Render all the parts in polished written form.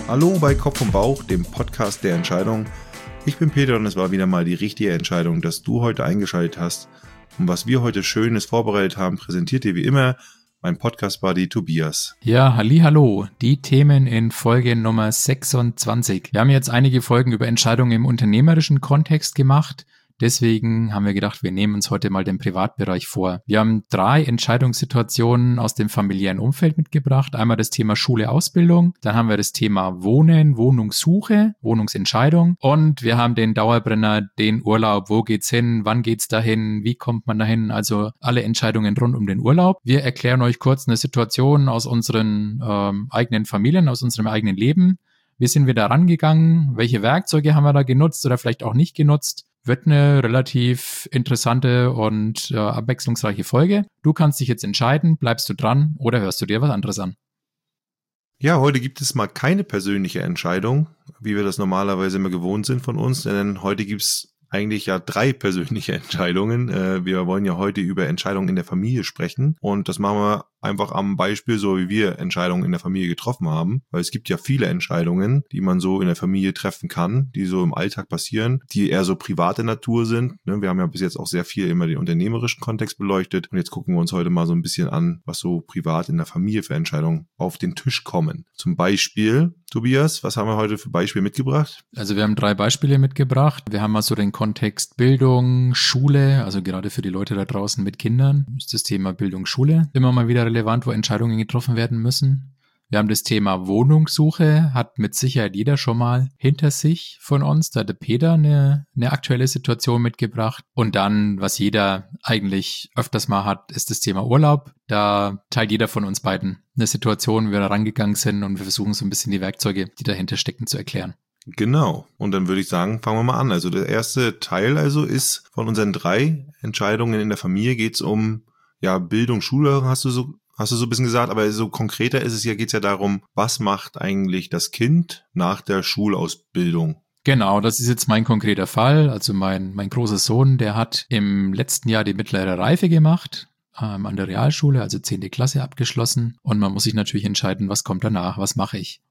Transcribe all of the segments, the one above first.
Hallo bei Kopf und Bauch, dem Podcast der Entscheidung. Ich bin Peter und es war wieder mal die richtige Entscheidung, dass du heute eingeschaltet hast. Und was wir heute Schönes vorbereitet haben, präsentiert dir wie immer mein Podcast-Buddy Tobias. Ja, hallihallo, die Themen in Folge Nummer 26. Wir haben jetzt einige Folgen über Entscheidungen im unternehmerischen Kontext gemacht. Deswegen haben wir gedacht, wir nehmen uns heute mal den Privatbereich vor. Wir haben 3 Entscheidungssituationen aus dem familiären Umfeld mitgebracht. Einmal das Thema Schule, Ausbildung. Dann haben wir das Thema Wohnen, Wohnungssuche, Wohnungsentscheidung. Und wir haben den Dauerbrenner, den Urlaub. Wo geht's hin? Wann geht's dahin? Wie kommt man dahin? Also alle Entscheidungen rund um den Urlaub. Wir erklären euch kurz eine Situation aus unseren eigenen Familien, aus unserem eigenen Leben. Wie sind wir da rangegangen? Welche Werkzeuge haben wir da genutzt oder vielleicht auch nicht genutzt? Wird eine relativ interessante und abwechslungsreiche Folge. Du kannst dich jetzt entscheiden, bleibst du dran oder hörst du dir was anderes an? Ja, heute gibt es mal keine persönliche Entscheidung, wie wir das normalerweise immer gewohnt sind von uns, denn heute gibt es eigentlich ja 3 persönliche Entscheidungen. Wir wollen ja heute über Entscheidungen in der Familie sprechen und das machen wir einfach am Beispiel, so wie wir Entscheidungen in der Familie getroffen haben, weil es gibt ja viele Entscheidungen, die man so in der Familie treffen kann, die so im Alltag passieren, die eher so private Natur sind. Wir haben ja bis jetzt auch sehr viel immer den unternehmerischen Kontext beleuchtet und jetzt gucken wir uns heute mal so ein bisschen an, was so privat in der Familie für Entscheidungen auf den Tisch kommen. Zum Beispiel, Tobias, was haben wir heute für Beispiele mitgebracht? Also wir haben 3 Beispiele mitgebracht. Wir haben mal so den Kontext Bildung, Schule, also gerade für die Leute da draußen mit Kindern ist das Thema Bildung, Schule immer mal wieder relevant, wo Entscheidungen getroffen werden müssen. Wir haben das Thema Wohnungssuche, hat mit Sicherheit jeder schon mal hinter sich von uns. Da hat der Peter eine aktuelle Situation mitgebracht. Und dann, was jeder eigentlich öfters mal hat, ist das Thema Urlaub. Da teilt jeder von uns beiden eine Situation, wie wir da rangegangen sind und wir versuchen so ein bisschen die Werkzeuge, die dahinter stecken, zu erklären. Genau. Und dann würde ich sagen, fangen wir mal an. Also der erste Teil ist von unseren 3 Entscheidungen in der Familie geht's um Bildung, Schule, hast du so ein bisschen gesagt, aber so konkreter geht's ja darum, was macht eigentlich das Kind nach der Schulausbildung? Genau, das ist jetzt mein konkreter Fall. Also mein großer Sohn, der hat im letzten Jahr die mittlere Reife gemacht, an der Realschule, also 10. Klasse abgeschlossen. Und man muss sich natürlich entscheiden, was kommt danach, was mache ich?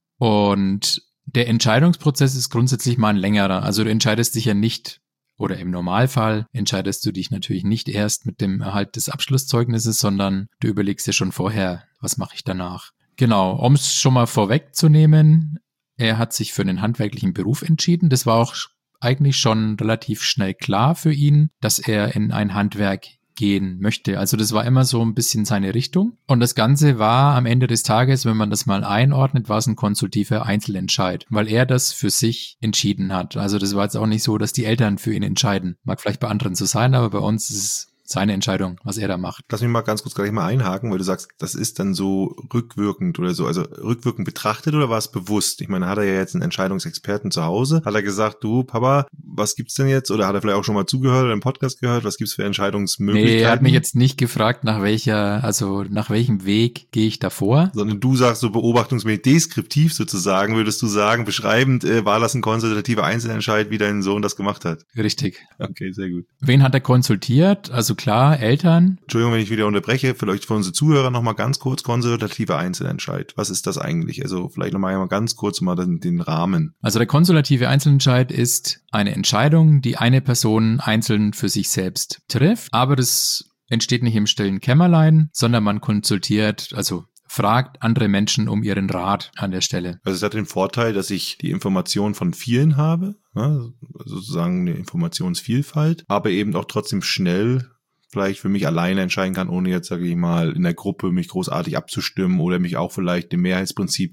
Und der Entscheidungsprozess ist grundsätzlich mal ein längerer. Also du entscheidest dich ja nicht, oder im Normalfall entscheidest du dich natürlich nicht erst mit dem Erhalt des Abschlusszeugnisses, sondern du überlegst dir schon vorher, was mache ich danach. Genau, um es schon mal vorwegzunehmen, er hat sich für einen handwerklichen Beruf entschieden. Das war auch eigentlich schon relativ schnell klar für ihn, dass er in ein Handwerk gehen möchte. Also das war immer so ein bisschen seine Richtung. Und das Ganze war am Ende des Tages, wenn man das mal einordnet, war es ein konsultiver Einzelentscheid, weil er das für sich entschieden hat. Also das war jetzt auch nicht so, dass die Eltern für ihn entscheiden. Mag vielleicht bei anderen so sein, aber bei uns ist es seine Entscheidung, was er da macht. Lass mich mal ganz kurz gleich mal einhaken, weil du sagst, das ist dann so rückwirkend oder so. Also rückwirkend betrachtet oder war es bewusst? Ich meine, hat er ja jetzt einen Entscheidungsexperten zu Hause? Hat er gesagt, du Papa, was gibt's denn jetzt? Oder hat er vielleicht auch schon mal zugehört oder im Podcast gehört? Was gibt's für Entscheidungsmöglichkeiten? Nee, er hat mich jetzt nicht gefragt, nach welchem Weg gehe ich da vor. Sondern du sagst so beobachtungsmäßig, deskriptiv sozusagen, würdest du sagen, beschreibend, war das ein konsultativer Einzelentscheid, wie dein Sohn das gemacht hat? Richtig. Okay, sehr gut. Wen hat er konsultiert? Also klar, Eltern. Entschuldigung, wenn ich wieder unterbreche, vielleicht für unsere Zuhörer nochmal ganz kurz, konsultativer Einzelentscheid. Was ist das eigentlich? Also vielleicht nochmal ganz kurz mal den Rahmen. Also der konsultative Einzelentscheid ist eine Entscheidung, die eine Person einzeln für sich selbst trifft, aber das entsteht nicht im stillen Kämmerlein, sondern man konsultiert, also fragt andere Menschen um ihren Rat an der Stelle. Also es hat den Vorteil, dass ich die Information von vielen habe, sozusagen eine Informationsvielfalt, aber eben auch trotzdem schnell vielleicht für mich alleine entscheiden kann, ohne jetzt, sage ich mal, in der Gruppe mich großartig abzustimmen oder mich auch vielleicht dem Mehrheitsprinzip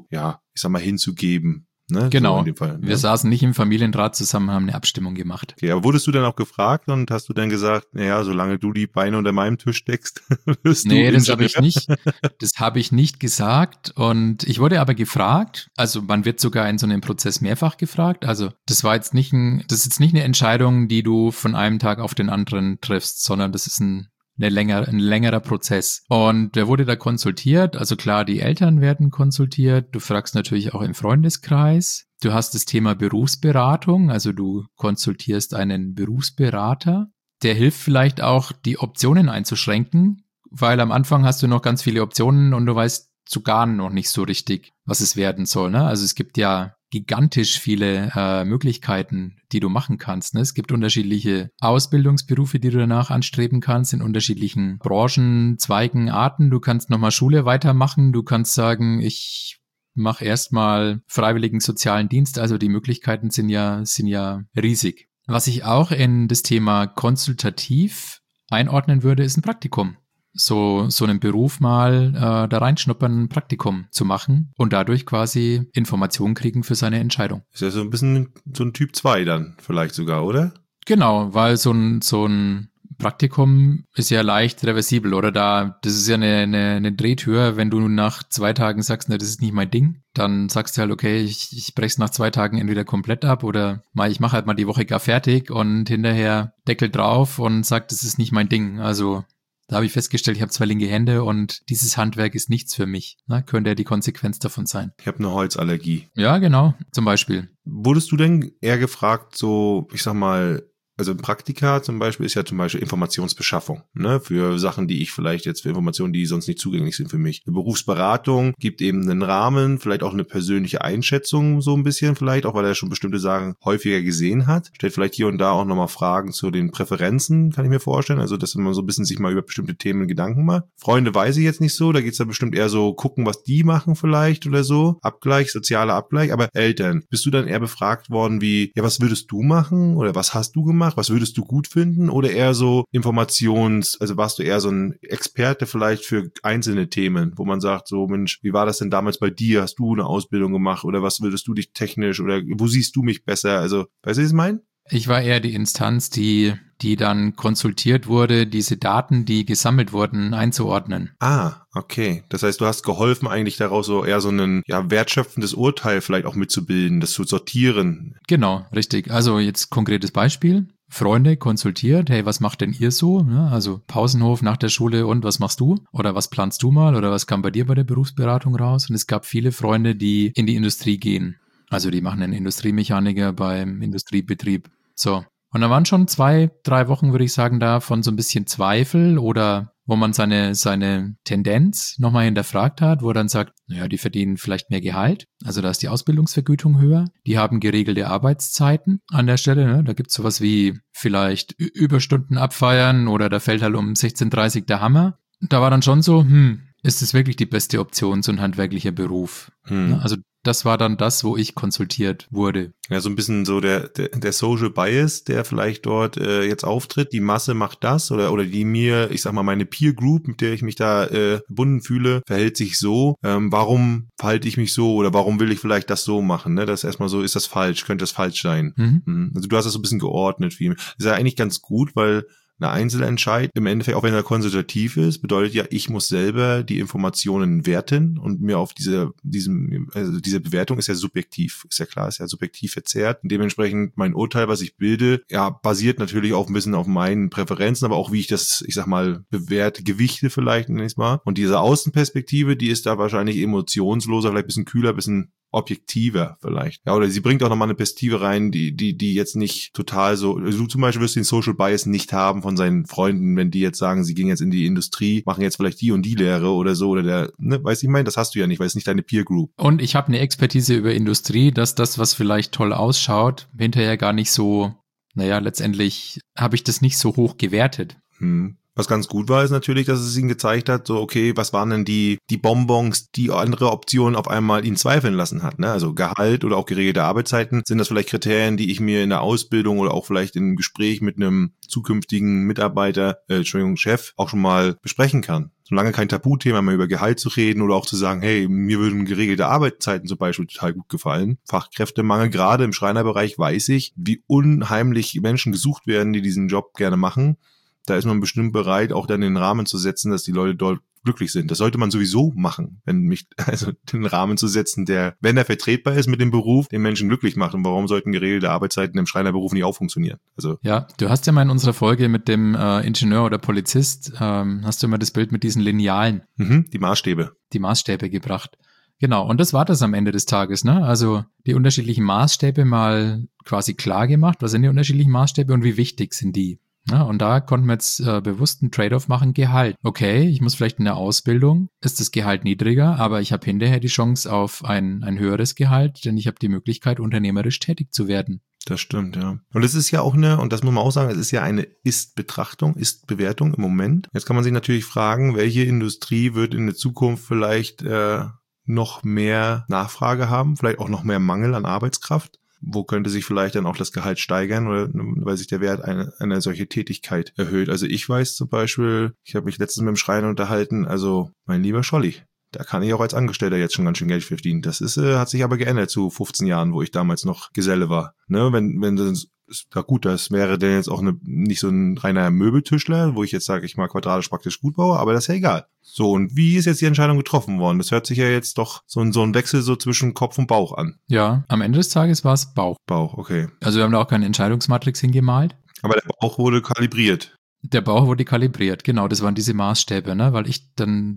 hinzugeben. Ne? Genau, so in dem Fall, ne? Wir saßen nicht im Familienrat zusammen, haben eine Abstimmung gemacht. Okay, aber wurdest du dann auch gefragt und hast du dann gesagt, solange du die Beine unter meinem Tisch steckst, wirst du Nee, das habe ich nicht. Das habe ich nicht gesagt und ich wurde aber gefragt, also man wird sogar in so einem Prozess mehrfach gefragt, also das ist jetzt nicht eine Entscheidung, die du von einem Tag auf den anderen triffst, sondern das ist ein längerer Prozess. Und wer wurde da konsultiert? Also klar, die Eltern werden konsultiert. Du fragst natürlich auch im Freundeskreis. Du hast das Thema Berufsberatung, also du konsultierst einen Berufsberater. Der hilft vielleicht auch, die Optionen einzuschränken, weil am Anfang hast du noch ganz viele Optionen und du weißt so gar noch nicht so richtig, was es werden soll. Ne? Also es gibt ja gigantisch viele Möglichkeiten, die du machen kannst. Ne? Es gibt unterschiedliche Ausbildungsberufe, die du danach anstreben kannst, in unterschiedlichen Branchen, Zweigen, Arten. Du kannst nochmal Schule weitermachen. Du kannst sagen, ich mache erstmal freiwilligen sozialen Dienst. Also die Möglichkeiten sind ja riesig. Was ich auch in das Thema konsultativ einordnen würde, ist ein Praktikum. So einen Beruf mal da reinschnuppern, ein Praktikum zu machen und dadurch quasi Informationen kriegen für seine Entscheidung. Ist ja so ein bisschen so ein Typ 2 dann vielleicht sogar, oder? Genau, weil so ein Praktikum ist ja leicht reversibel, oder das ist ja eine Drehtür. Wenn du nach 2 Tagen sagst, ne, das ist nicht mein Ding, dann sagst du halt, okay, ich brech's nach 2 Tagen entweder komplett ab oder ich mache halt mal die Woche gar fertig und hinterher Deckel drauf und sag, das ist nicht mein Ding. Also da habe ich festgestellt, ich habe 2 linke Hände und dieses Handwerk ist nichts für mich. Na, könnte ja die Konsequenz davon sein. Ich habe eine Holzallergie. Ja, genau, zum Beispiel. Wurdest du denn eher gefragt, so, ich sag mal, also ein Praktika zum Beispiel ist ja zum Beispiel Informationsbeschaffung, ne, für Sachen, die ich vielleicht jetzt, für Informationen, die sonst nicht zugänglich sind für mich. Eine Berufsberatung gibt eben einen Rahmen, vielleicht auch eine persönliche Einschätzung so ein bisschen vielleicht, auch weil er schon bestimmte Sachen häufiger gesehen hat. Stellt vielleicht hier und da auch nochmal Fragen zu den Präferenzen, kann ich mir vorstellen, also dass man so ein bisschen sich mal über bestimmte Themen Gedanken macht. Freunde weiß ich jetzt nicht so, da geht's dann bestimmt eher so, gucken, was die machen vielleicht oder so, Abgleich, sozialer Abgleich, aber Eltern, bist du dann eher befragt worden wie, ja, was würdest du machen oder was hast du gemacht? Was würdest du gut finden? Oder eher so also warst du eher so ein Experte vielleicht für einzelne Themen, wo man sagt so, Mensch, wie war das denn damals bei dir? Hast du eine Ausbildung gemacht oder was würdest du dich technisch oder wo siehst du mich besser? Also, weißt du, was ich meine? Ich war eher die Instanz, die dann konsultiert wurde, diese Daten, die gesammelt wurden, einzuordnen. Ah, okay. Das heißt, du hast geholfen, eigentlich daraus so eher so ein wertschöpfendes Urteil vielleicht auch mitzubilden, das zu sortieren. Genau, richtig. Also jetzt konkretes Beispiel. Freunde konsultiert, hey, was macht denn ihr so? Ja, also Pausenhof nach der Schule und was machst du? Oder was planst du mal? Oder was kam bei dir bei der Berufsberatung raus? Und es gab viele Freunde, die in die Industrie gehen. Also die machen einen Industriemechaniker beim Industriebetrieb. So. Und da waren schon 2-3 Wochen, würde ich sagen, da von so ein bisschen Zweifel oder wo man seine Tendenz nochmal hinterfragt hat, wo er dann sagt, naja, die verdienen vielleicht mehr Gehalt, also da ist die Ausbildungsvergütung höher, die haben geregelte Arbeitszeiten an der Stelle, ne? Da gibt's sowas wie vielleicht Überstunden abfeiern oder da fällt halt um 16:30 der Hammer. Da war dann schon so, ist es wirklich die beste Option, so ein handwerklicher Beruf? Also das war dann das, wo ich konsultiert wurde. Ja, so ein bisschen so der Social Bias, der vielleicht dort jetzt auftritt. Die Masse macht das oder die mir, ich sag mal, meine Peer Group, mit der ich mich da verbunden fühle, verhält sich so. Warum verhalte ich mich so oder warum will ich vielleicht das so machen? Ne? Das ist erstmal so, ist das falsch? Könnte das falsch sein? Also du hast das so ein bisschen geordnet. Das ist ja eigentlich ganz gut, weil eine Einzelentscheid, im Endeffekt, auch wenn er konsultativ ist, bedeutet ja, ich muss selber die Informationen werten und mir auf diese Bewertung ist ja subjektiv, ist ja klar, ist ja subjektiv verzerrt. Und dementsprechend mein Urteil, was ich bilde, ja, basiert natürlich auch ein bisschen auf meinen Präferenzen, aber auch wie ich das, ich sag mal, bewerte, Gewichte vielleicht, nenne ich es mal. Und diese Außenperspektive, die ist da wahrscheinlich emotionsloser, vielleicht ein bisschen kühler, ein bisschen objektiver vielleicht. Ja, oder sie bringt auch nochmal eine Perspektive rein, die jetzt nicht total so, also du zum Beispiel wirst den Social Bias nicht haben von seinen Freunden, wenn die jetzt sagen, sie gehen jetzt in die Industrie, machen jetzt vielleicht die und die Lehre oder so, oder weißt du, ich meine, das hast du ja nicht, weil es nicht deine Peer Group. Und ich habe eine Expertise über Industrie, dass das, was vielleicht toll ausschaut, hinterher gar nicht so, letztendlich habe ich das nicht so hoch gewertet. Was ganz gut war, ist natürlich, dass es ihn gezeigt hat, so okay, was waren denn die Bonbons, die andere Optionen auf einmal ihn zweifeln lassen hat, ne? Also Gehalt oder auch geregelte Arbeitszeiten, sind das vielleicht Kriterien, die ich mir in der Ausbildung oder auch vielleicht im Gespräch mit einem zukünftigen Mitarbeiter, Chef, auch schon mal besprechen kann. Solange kein Tabuthema mehr über Gehalt zu reden oder auch zu sagen, hey, mir würden geregelte Arbeitszeiten zum Beispiel total gut gefallen. Fachkräftemangel, gerade im Schreinerbereich, weiß ich, wie unheimlich Menschen gesucht werden, die diesen Job gerne machen. Da ist man bestimmt bereit, auch dann den Rahmen zu setzen, dass die Leute dort glücklich sind. Das sollte man sowieso machen, den Rahmen zu setzen, der, wenn er vertretbar ist mit dem Beruf, den Menschen glücklich macht. Und warum sollten geregelte Arbeitszeiten im Schreinerberuf nicht auch funktionieren? Also ja, du hast ja mal in unserer Folge mit dem Ingenieur oder Polizist, hast du immer das Bild mit diesen Linealen. Die Maßstäbe. Die Maßstäbe gebracht. Genau, und das war das am Ende des Tages, ne? Also die unterschiedlichen Maßstäbe mal quasi klar gemacht. Was sind die unterschiedlichen Maßstäbe und wie wichtig sind die? Ja, und da konnten wir jetzt bewusst einen Trade-off machen, Gehalt. Okay, ich muss vielleicht in der Ausbildung, ist das Gehalt niedriger, aber ich habe hinterher die Chance auf ein höheres Gehalt, denn ich habe die Möglichkeit, unternehmerisch tätig zu werden. Das stimmt, ja. Und es ist ja auch und das muss man auch sagen, es ist ja eine Ist-Betrachtung, Ist-Bewertung im Moment. Jetzt kann man sich natürlich fragen, welche Industrie wird in der Zukunft vielleicht noch mehr Nachfrage haben, vielleicht auch noch mehr Mangel an Arbeitskraft. Wo könnte sich vielleicht dann auch das Gehalt steigern oder weil sich der Wert einer solche Tätigkeit erhöht. Also ich weiß zum Beispiel, ich habe mich letztens mit dem Schreiner unterhalten, also mein lieber Scholli, da kann ich auch als Angestellter jetzt schon ganz schön Geld verdienen. Das hat sich aber geändert zu 15 Jahren, wo ich damals noch Geselle war. Ne, wenn das, ja gut, das wäre denn jetzt auch nicht so ein reiner Möbeltischler, wo ich jetzt sage, ich mal quadratisch praktisch gut baue, aber das ist ja egal. So, und wie ist jetzt die Entscheidung getroffen worden? Das hört sich ja jetzt doch so ein Wechsel so zwischen Kopf und Bauch an. Ja, am Ende des Tages war es Bauch. Bauch, okay. Also wir haben da auch keine Entscheidungsmatrix hingemalt. Aber der Bauch wurde kalibriert. Der Bauch wurde kalibriert, genau, das waren diese Maßstäbe, ne, weil ich dann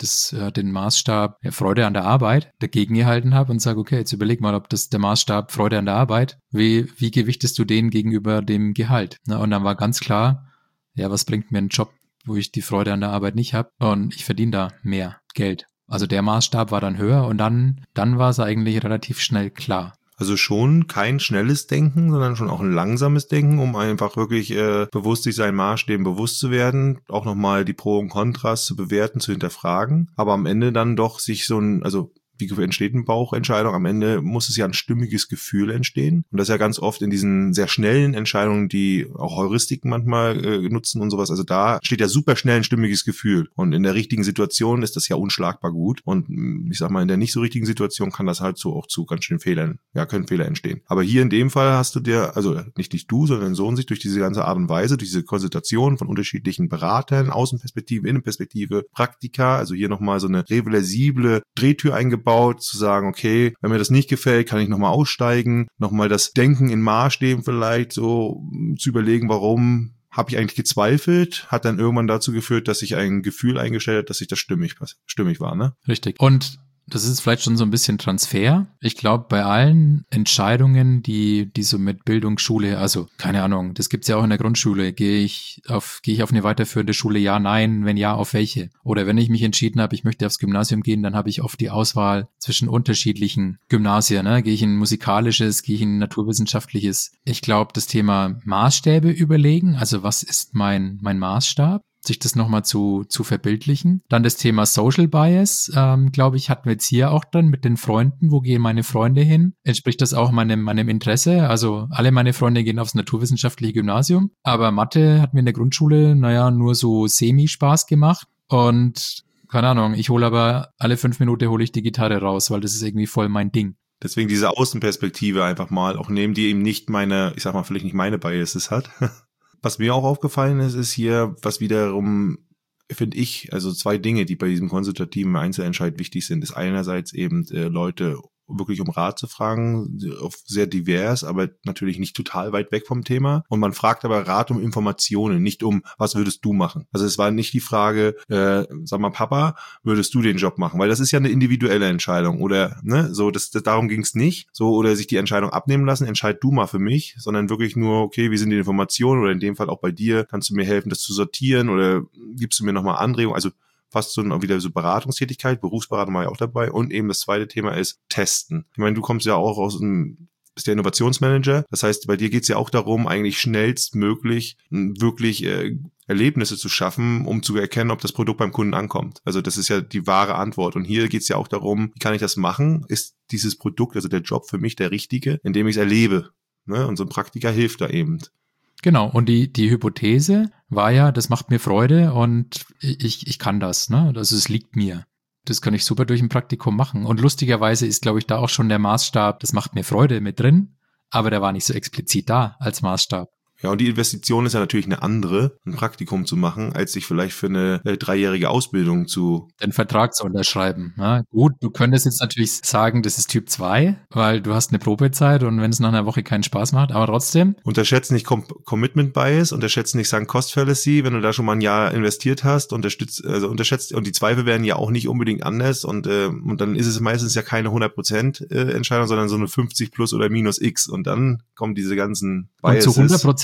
den Maßstab Freude an der Arbeit dagegen gehalten habe und sage, okay, jetzt überleg mal, ob das der Maßstab Freude an der Arbeit, wie gewichtest du den gegenüber dem Gehalt? Ne? Und dann war ganz klar, ja, was bringt mir ein Job, wo ich die Freude an der Arbeit nicht habe und ich verdiene da mehr Geld. Also der Maßstab war dann höher und dann war es eigentlich relativ schnell klar. Also schon kein schnelles Denken, sondern schon auch ein langsames Denken, um einfach wirklich bewusst sich seinen Maßstäben bewusst zu werden, auch nochmal die Pro und Kontras zu bewerten, zu hinterfragen, aber am Ende dann doch sich wie entsteht eine Bauchentscheidung? Am Ende muss es ja ein stimmiges Gefühl entstehen. Und das ist ja ganz oft in diesen sehr schnellen Entscheidungen, die auch Heuristiken manchmal nutzen und sowas. Also da steht ja super schnell ein stimmiges Gefühl. Und in der richtigen Situation ist das ja unschlagbar gut. Und ich sag mal, in der nicht so richtigen Situation kann das halt so auch zu ganz schön können Fehler entstehen. Aber hier in dem Fall hast du dir, also nicht du, sondern dein Sohn sich durch diese ganze Art und Weise, durch diese Konsultation von unterschiedlichen Beratern, Außenperspektive, Innenperspektive, Praktika, also hier nochmal so eine reversible Drehtür eingebaut, zu sagen, okay, wenn mir das nicht gefällt, kann ich nochmal aussteigen, nochmal das Denken in Maßstäben vielleicht so zu überlegen, warum habe ich eigentlich gezweifelt, hat dann irgendwann dazu geführt, dass sich ein Gefühl eingestellt hat, dass sich das stimmig war, ne? Richtig. Und das ist vielleicht schon so ein bisschen Transfer. Ich glaube, bei allen Entscheidungen, die so mit Bildung, Schule, also keine Ahnung, das gibt's ja auch in der Grundschule. Gehe ich auf eine weiterführende Schule? Ja, nein. Wenn ja, auf welche? Oder wenn ich mich entschieden habe, ich möchte aufs Gymnasium gehen, dann habe ich oft die Auswahl zwischen unterschiedlichen Gymnasien. Ne? Gehe ich in ein musikalisches, gehe ich in ein naturwissenschaftliches? Ich glaube, das Thema Maßstäbe überlegen, also was ist mein Maßstab? Sich das nochmal zu verbildlichen. Dann das Thema Social Bias, glaube ich, hatten wir jetzt hier auch dann mit den Freunden. Wo gehen meine Freunde hin? Entspricht das auch meinem Interesse? Also alle meine Freunde gehen aufs naturwissenschaftliche Gymnasium, aber Mathe hat mir in der Grundschule, nur so Semi-Spaß gemacht und keine Ahnung, ich hole aber alle 5 Minuten hole ich die Gitarre raus, weil das ist irgendwie voll mein Ding. Deswegen diese Außenperspektive einfach mal auch nehmen, die eben nicht vielleicht nicht meine Biases hat. Was mir auch aufgefallen ist hier, was wiederum, finde ich, also 2 Dinge, die bei diesem konsultativen Einzelentscheid wichtig sind, ist einerseits eben Leute wirklich um Rat zu fragen, sehr divers, aber natürlich nicht total weit weg vom Thema. Und man fragt aber Rat um Informationen, nicht um, was würdest du machen? Also es war nicht die Frage, sag mal, Papa, würdest du den Job machen? Weil das ist ja eine individuelle Entscheidung oder, ne, so, darum ging es nicht. So, oder sich die Entscheidung abnehmen lassen, entscheid du mal für mich, sondern wirklich nur, okay, wie sind die Informationen oder in dem Fall auch bei dir, kannst du mir helfen, das zu sortieren oder gibst du mir nochmal Anregungen? Also fast so wieder so Beratungstätigkeit, Berufsberatung war ja auch dabei und eben das zweite Thema ist Testen. Ich meine, du kommst ja auch bist der Innovationsmanager, das heißt, bei dir geht es ja auch darum, eigentlich schnellstmöglich wirklich Erlebnisse zu schaffen, um zu erkennen, ob das Produkt beim Kunden ankommt. Also das ist ja die wahre Antwort und hier geht es ja auch darum, wie kann ich das machen? Ist dieses Produkt, also der Job für mich der richtige, indem ich es erlebe? Ne? Und so ein Praktiker hilft da eben. Genau, und die Hypothese war ja, das macht mir Freude und ich kann das, ne? Also es liegt mir. Das kann ich super durch ein Praktikum machen. Und lustigerweise ist, glaube ich, da auch schon der Maßstab, das macht mir Freude mit drin, aber der war nicht so explizit da als Maßstab. Ja, und die Investition ist ja natürlich eine andere, ein Praktikum zu machen, als sich vielleicht für eine 3-jährige Ausbildung den Vertrag zu unterschreiben. Ja, gut, du könntest jetzt natürlich sagen, das ist Typ 2, weil du hast eine Probezeit und wenn es nach einer Woche keinen Spaß macht, aber trotzdem. Unterschätzt nicht Commitment Bias, unterschätzt nicht Sunk Cost Fallacy, wenn du da schon mal ein Jahr investiert hast, unterschätzt, und die Zweifel werden ja auch nicht unbedingt anders und dann ist es meistens ja keine 100% Entscheidung, sondern so eine 50 plus oder minus X und dann kommen diese ganzen Biases. Und zu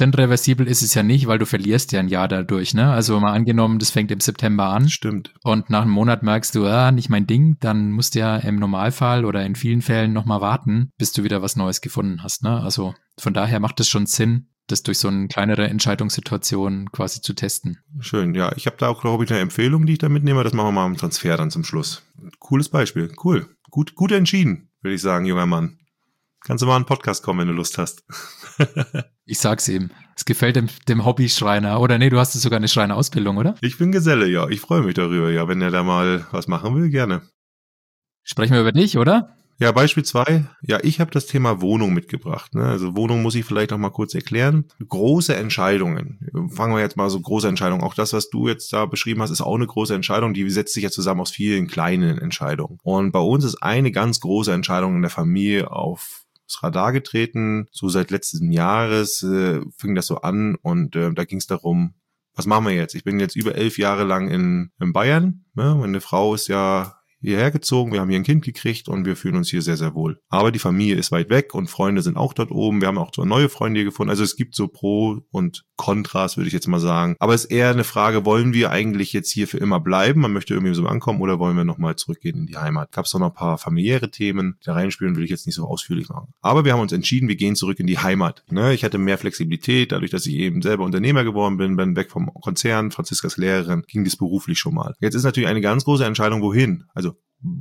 100% reversibel ist es ja nicht, weil du verlierst ja ein Jahr dadurch, ne? Also mal angenommen, das fängt im September an. Stimmt. Und nach einem Monat merkst du, nicht mein Ding, dann musst du ja im Normalfall oder in vielen Fällen nochmal warten, bis du wieder was Neues gefunden hast, ne? Also von daher macht es schon Sinn, das durch so eine kleinere Entscheidungssituation quasi zu testen. Schön, ja. Ich habe da auch, glaube ich, eine Empfehlung, die ich da mitnehme. Das machen wir mal im Transfer dann zum Schluss. Cooles Beispiel. Cool. Gut entschieden, würde ich sagen, junger Mann. Kannst du mal einen Podcast kommen, wenn du Lust hast. Ich sag's ihm. Es gefällt dem Hobby-Schreiner. Oder nee, du hast sogar eine Schreinerausbildung, oder? Ich bin Geselle, ja. Ich freue mich darüber, ja. Wenn er da mal was machen will, gerne. Sprechen wir über dich, oder? Ja, Beispiel 2. Ja, ich habe das Thema Wohnung mitgebracht. Ne? Also Wohnung muss ich vielleicht noch mal kurz erklären. Große Entscheidungen. Fangen wir jetzt mal so große Entscheidungen. Auch das, was du jetzt da beschrieben hast, ist auch eine große Entscheidung. Die setzt sich ja zusammen aus vielen kleinen Entscheidungen. Und bei uns ist eine ganz große Entscheidung in der Familie aufs Radar getreten. So seit letzten Jahres fing das so an und da ging es darum, was machen wir jetzt? Ich bin jetzt über 11 Jahre lang in Bayern. Ne? Meine Frau ist ja hierher gezogen, wir haben hier ein Kind gekriegt und wir fühlen uns hier sehr, sehr wohl. Aber die Familie ist weit weg und Freunde sind auch dort oben. Wir haben auch so neue Freunde hier gefunden. Also es gibt so Pro und Kontras, würde ich jetzt mal sagen. Aber es ist eher eine Frage, wollen wir eigentlich jetzt hier für immer bleiben? Man möchte irgendwie so ankommen oder wollen wir nochmal zurückgehen in die Heimat? Gab es noch ein paar familiäre Themen, da reinspielen will ich jetzt nicht so ausführlich machen. Aber wir haben uns entschieden, wir gehen zurück in die Heimat. Ne? Ich hatte mehr Flexibilität, dadurch, dass ich eben selber Unternehmer geworden bin weg vom Konzern, Franziskas Lehrerin, ging das beruflich schon mal. Jetzt ist natürlich eine ganz große Entscheidung, wohin? Also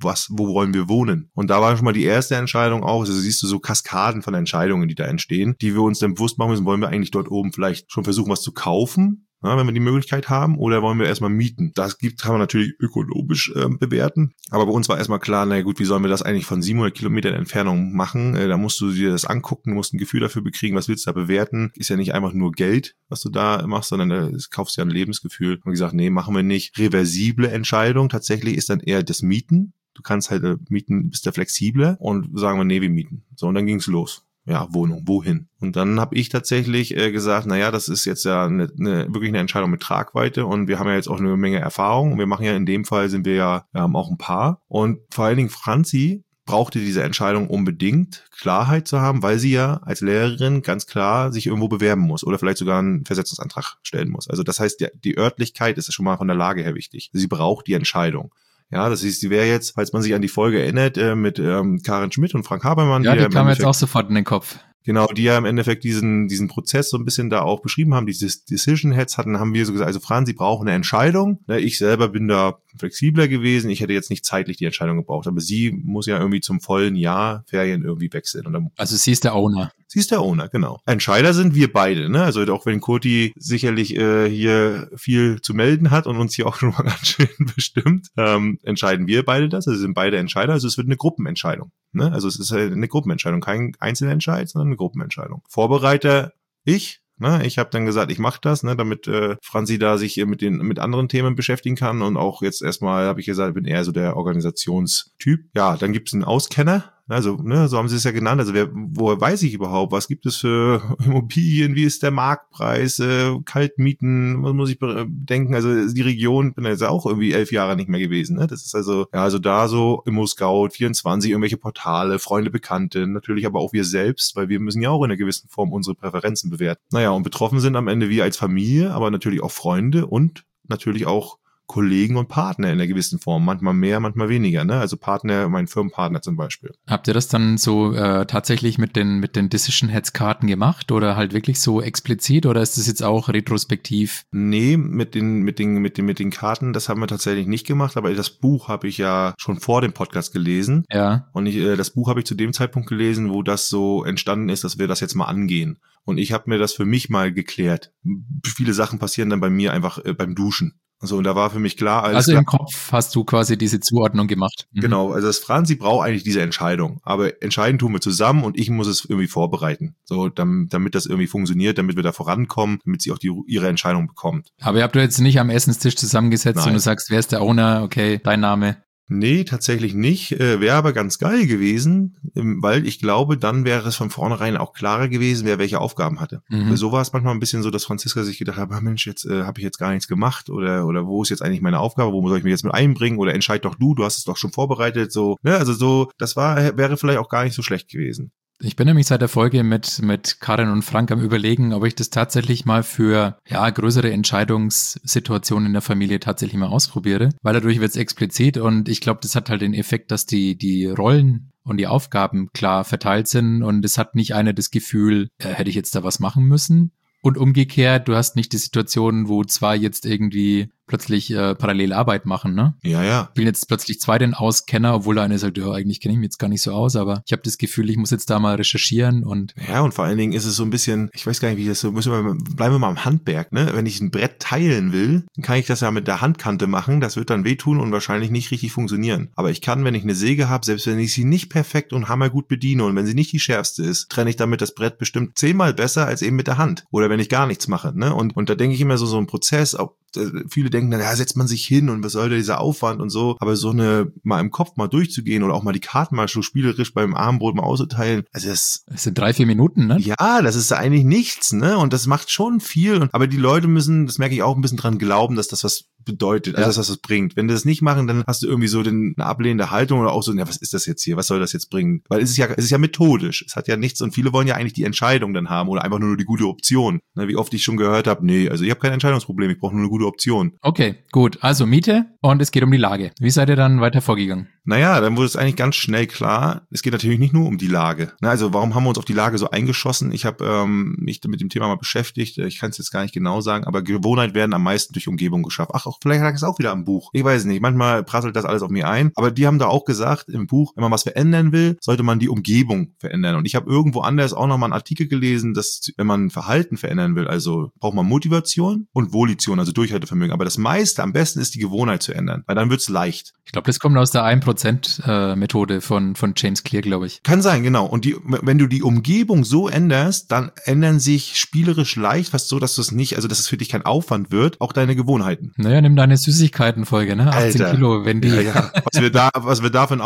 wo wollen wir wohnen? Und da war schon mal die erste Entscheidung auch, also siehst du so Kaskaden von Entscheidungen, die da entstehen, die wir uns dann bewusst machen müssen, wollen wir eigentlich dort oben vielleicht schon versuchen, was zu kaufen? Ja, wenn wir die Möglichkeit haben, oder wollen wir erstmal mieten? Kann man natürlich ökologisch bewerten. Aber bei uns war erstmal klar, naja gut, wie sollen wir das eigentlich von 700 Kilometern Entfernung machen? Da musst du dir das angucken, musst ein Gefühl dafür bekriegen, was willst du da bewerten? Ist ja nicht einfach nur Geld, was du da machst, sondern da kaufst du ja ein Lebensgefühl. Und gesagt, nee, machen wir nicht. Reversible Entscheidung tatsächlich ist dann eher das Mieten. Du kannst halt mieten, bist da flexibler und sagen wir, nee, wir mieten. So, und dann ging's los. Ja, Wohnung, wohin? Und dann habe ich tatsächlich gesagt, naja, das ist jetzt ja wirklich eine Entscheidung mit Tragweite und wir haben ja jetzt auch eine Menge Erfahrung und wir machen ja in dem Fall sind wir haben auch ein Paar und vor allen Dingen Franzi brauchte diese Entscheidung unbedingt, Klarheit zu haben, weil sie ja als Lehrerin ganz klar sich irgendwo bewerben muss oder vielleicht sogar einen Versetzungsantrag stellen muss. Also das heißt, die Örtlichkeit ist schon mal von der Lage her wichtig. Sie braucht die Entscheidung. Ja, das heißt, sie wäre jetzt, falls man sich an die Folge erinnert, mit Karin Schmidt und Frank Habermann. Ja, die kam jetzt auch sofort in den Kopf. Genau, die ja im Endeffekt diesen Prozess so ein bisschen da auch beschrieben haben, diese Decision Heads haben wir so gesagt, also Franz, Sie brauchen eine Entscheidung. Ich selber bin da flexibler gewesen. Ich hätte jetzt nicht zeitlich die Entscheidung gebraucht, aber sie muss ja irgendwie zum vollen Jahr Ferien irgendwie wechseln. Und dann, also sie ist der Owner. Sie ist der Owner, genau. Entscheider sind wir beide, ne? Also auch wenn Kurti sicherlich hier viel zu melden hat und uns hier auch schon mal ganz schön bestimmt, entscheiden wir beide das. Also sind beide Entscheider. Also es wird eine Gruppenentscheidung. Ne? Also es ist eine Gruppenentscheidung, kein Einzelentscheid, sondern eine Gruppenentscheidung. Vorbereiter ich. Ne, ich habe dann gesagt, ich mache das, ne, damit Franzi da sich mit anderen Themen beschäftigen kann und auch jetzt erstmal habe ich gesagt, ich bin eher so der Organisationstyp. Ja, dann gibt's einen Auskenner. Also, ne, so haben sie es ja genannt. Also, woher weiß ich überhaupt? Was gibt es für Immobilien? Wie ist der Marktpreis? Kaltmieten? Was muss ich denken? Also, die Region, bin jetzt auch irgendwie 11 Jahre nicht mehr gewesen. Ne? Das ist also, ja, also da so Immo-Scout, 24, irgendwelche Portale, Freunde, Bekannte, natürlich aber auch wir selbst, weil wir müssen ja auch in einer gewissen Form unsere Präferenzen bewerten. Naja, und betroffen sind am Ende wir als Familie, aber natürlich auch Freunde und natürlich auch Kollegen und Partner in einer gewissen Form, manchmal mehr, manchmal weniger, ne? Also Partner, mein Firmenpartner zum Beispiel. Habt ihr das dann so tatsächlich mit den Decision Heads Karten gemacht oder halt wirklich so explizit oder ist das jetzt auch retrospektiv? Nee, mit den Karten, das haben wir tatsächlich nicht gemacht, aber das Buch habe ich ja schon vor dem Podcast gelesen. Ja. Und das Buch habe ich zu dem Zeitpunkt gelesen, wo das so entstanden ist, dass wir das jetzt mal angehen. Und ich habe mir das für mich mal geklärt. Viele Sachen passieren dann bei mir einfach beim Duschen. So, und da war für mich klar, also im Kopf hast du quasi diese Zuordnung gemacht. Mhm. Genau, also das Franzi braucht eigentlich diese Entscheidung, aber entscheiden tun wir zusammen und ich muss es irgendwie vorbereiten, so damit das irgendwie funktioniert, damit wir da vorankommen, damit sie auch ihre Entscheidung bekommt. Aber ihr habt euch jetzt nicht am Essenstisch zusammengesetzt Nein. Und du sagst, wer ist der Owner, okay, dein Name. Nee, tatsächlich nicht. Wäre aber ganz geil gewesen, weil ich glaube, dann wäre es von vornherein auch klarer gewesen, wer welche Aufgaben hatte. Weil so war es manchmal ein bisschen so, dass Franziska sich gedacht hat, Mensch, jetzt habe ich jetzt gar nichts gemacht oder wo ist jetzt eigentlich meine Aufgabe, wo soll ich mich jetzt mit einbringen oder entscheid doch du hast es doch schon vorbereitet, so. Ne? Also so, das wäre vielleicht auch gar nicht so schlecht gewesen. Ich bin nämlich seit der Folge mit Karin und Frank am Überlegen, ob ich das tatsächlich mal für größere Entscheidungssituationen in der Familie tatsächlich mal ausprobiere, weil dadurch wird es explizit und ich glaube, das hat halt den Effekt, dass die Rollen und die Aufgaben klar verteilt sind und es hat nicht einer das Gefühl, hätte ich jetzt da was machen müssen. Und umgekehrt, du hast nicht die Situation, wo zwei jetzt irgendwie plötzlich parallel Arbeit machen, ne? Ja. Ich bin jetzt plötzlich zwei den Auskenner, obwohl der eine sagt, ja, eigentlich kenne ich mich jetzt gar nicht so aus, aber ich habe das Gefühl, ich muss jetzt da mal recherchieren und... Ja, und vor allen Dingen ist es so ein bisschen, ich weiß gar nicht, wie das so, bleiben wir mal am Handwerk, ne? Wenn ich ein Brett teilen will, dann kann ich das ja mit der Handkante machen, das wird dann wehtun und wahrscheinlich nicht richtig funktionieren. Aber ich kann, wenn ich eine Säge habe, selbst wenn ich sie nicht perfekt und hammergut bediene und wenn sie nicht die schärfste ist, trenne ich damit das Brett bestimmt 10-mal besser als eben mit der Hand. Oder wenn ich gar nichts mache, ne? Und da denke ich immer so ein Prozess, auch viele denken dann, ja, setzt man sich hin und was soll dieser Aufwand und so, aber so mal im Kopf mal durchzugehen oder auch mal die Karten mal so spielerisch beim Abendbrot mal auszuteilen, also das sind 3-4 Minuten, ne? Ja, das ist eigentlich nichts, ne? Und das macht schon viel, aber die Leute müssen, das merke ich auch, ein bisschen dran glauben, dass das was bedeutet, also dass das was bringt. Wenn die das nicht machen, dann hast du irgendwie so eine ablehnende Haltung oder auch so, ja, was ist das jetzt hier? Was soll das jetzt bringen? Weil es ist ja methodisch. Es hat ja nichts und viele wollen ja eigentlich die Entscheidung dann haben oder einfach nur die gute Option. Ne, wie oft ich schon gehört habe, nee, also ich habe kein Entscheidungsproblem, ich brauche nur eine gute Option. Okay, gut. Also Miete und es geht um die Lage. Wie seid ihr dann weiter vorgegangen? Naja, dann wurde es eigentlich ganz schnell klar, es geht natürlich nicht nur um die Lage. Also warum haben wir uns auf die Lage so eingeschossen? Ich habe mich mit dem Thema mal beschäftigt, ich kann es jetzt gar nicht genau sagen, aber Gewohnheiten werden am meisten durch Umgebung geschaffen. Ach, vielleicht lag es auch wieder am Buch. Ich weiß nicht, manchmal prasselt das alles auf mir ein, aber die haben da auch gesagt im Buch, wenn man was verändern will, sollte man die Umgebung verändern. Und ich habe irgendwo anders auch nochmal einen Artikel gelesen, dass wenn man Verhalten verändern will, also braucht man Motivation und Volition, also Durchhaltevermögen. Aber das meiste, am besten ist die Gewohnheit zu ändern, weil dann wird's leicht. Ich glaube, das kommt aus der 1%-Methode von James Clear, glaube ich. Kann sein, genau. Und wenn du die Umgebung so änderst, dann ändern sich spielerisch leicht, fast so, dass du es nicht, also dass es für dich kein Aufwand wird, auch deine Gewohnheiten. Naja, nimm deine Süßigkeitenfolge, ne? 18 Alter. Kilo, wenn die... Ja. Was wir da für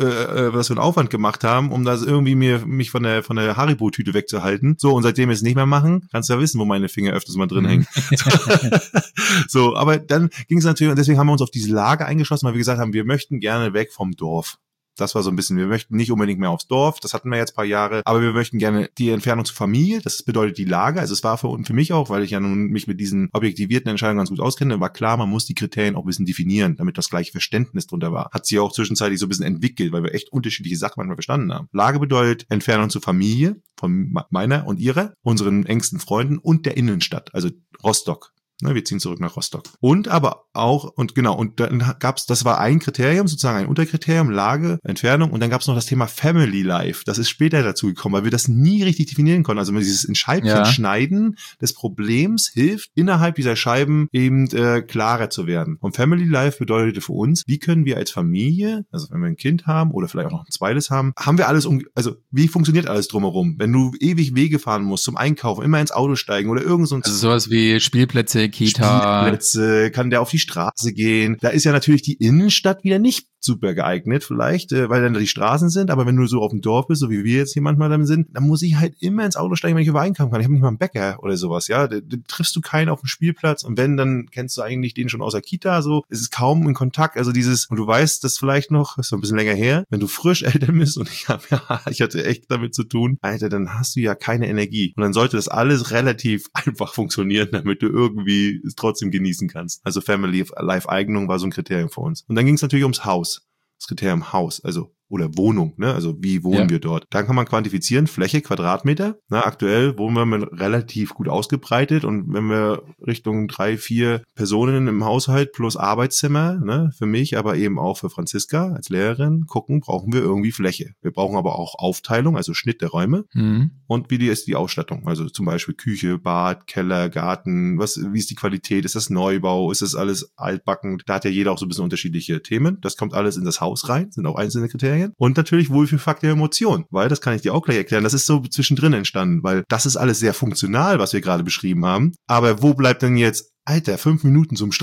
einen Aufwand gemacht haben, um das irgendwie mich von der Haribo-Tüte wegzuhalten. So, und seitdem wir es nicht mehr machen, kannst du ja wissen, wo meine Finger öfters mal drin hängen. So, aber dann ging es natürlich, und deswegen haben wir uns auf diese Lage eingeschossen, weil wir gesagt haben, wir möchten gerne weg vom Dorf. Das war so ein bisschen, wir möchten nicht unbedingt mehr aufs Dorf, das hatten wir jetzt ein paar Jahre, aber wir möchten gerne die Entfernung zur Familie, das bedeutet die Lage, also es war für mich auch, weil ich ja nun mich mit diesen objektivierten Entscheidungen ganz gut auskenne, war klar, man muss die Kriterien auch ein bisschen definieren, damit das gleiche Verständnis drunter war. Hat sich auch zwischenzeitlich so ein bisschen entwickelt, weil wir echt unterschiedliche Sachen manchmal verstanden haben. Lage bedeutet Entfernung zur Familie, von meiner und ihrer, unseren engsten Freunden und der Innenstadt, also Rostock. Wir ziehen zurück nach Rostock. Und aber auch, und dann gab's, das war ein Kriterium, sozusagen ein Unterkriterium, Lage, Entfernung, und dann gab's noch das Thema Family Life. Das ist später dazu gekommen, weil wir das nie richtig definieren konnten. Also dieses in Scheibchen schneiden des Problems hilft, innerhalb dieser Scheiben eben klarer zu werden. Und Family Life bedeutete für uns, wie können wir als Familie, also wenn wir ein Kind haben oder vielleicht auch noch ein zweites haben wir alles, also wie funktioniert alles drumherum? Wenn du ewig Wege fahren musst zum Einkaufen, immer ins Auto steigen oder irgend so ein... Also sowas wie Spielplätze, Kita. Spielplätze, kann der auf die Straße gehen. Da ist ja natürlich die Innenstadt wieder nicht super geeignet vielleicht, weil dann da die Straßen sind, aber wenn du so auf dem Dorf bist, so wie wir jetzt hier manchmal dann sind, dann muss ich halt immer ins Auto steigen, wenn ich über einkaufen kann. Ich habe nicht mal einen Bäcker oder sowas, ja. Da triffst du keinen auf dem Spielplatz und wenn, dann kennst du eigentlich den schon aus der Kita, so. Es ist kaum in Kontakt, also und du weißt das vielleicht noch, ist so ein bisschen länger her, wenn du frisch Eltern bist und ich hatte echt damit zu tun, Alter, dann hast du ja keine Energie und dann sollte das alles relativ einfach funktionieren, damit du irgendwie es trotzdem genießen kannst. Also Family Life Eignung war so ein Kriterium für uns. Und dann ging es natürlich ums Haus. Das Kriterium Haus, also oder Wohnung, ne? Also wie wohnen wir dort? Dann kann man quantifizieren, Fläche, Quadratmeter. Na, aktuell wohnen wir relativ gut ausgebreitet und wenn wir Richtung 3-4 Personen im Haushalt plus Arbeitszimmer, ne, für mich, aber eben auch für Franziska als Lehrerin gucken, brauchen wir irgendwie Fläche. Wir brauchen aber auch Aufteilung, also Schnitt der Räume und wie ist die Ausstattung? Also zum Beispiel Küche, Bad, Keller, Garten, wie ist die Qualität? Ist das Neubau? Ist das alles altbacken? Da hat ja jeder auch so ein bisschen unterschiedliche Themen. Das kommt alles in das Haus rein, sind auch einzelne Kriterien. Und natürlich Wohlfühlfaktor Emotion, weil das kann ich dir auch gleich erklären. Das ist so zwischendrin entstanden, weil das ist alles sehr funktional, was wir gerade beschrieben haben. Aber wo bleibt denn jetzt, Alter, 5 Minuten zum Strand?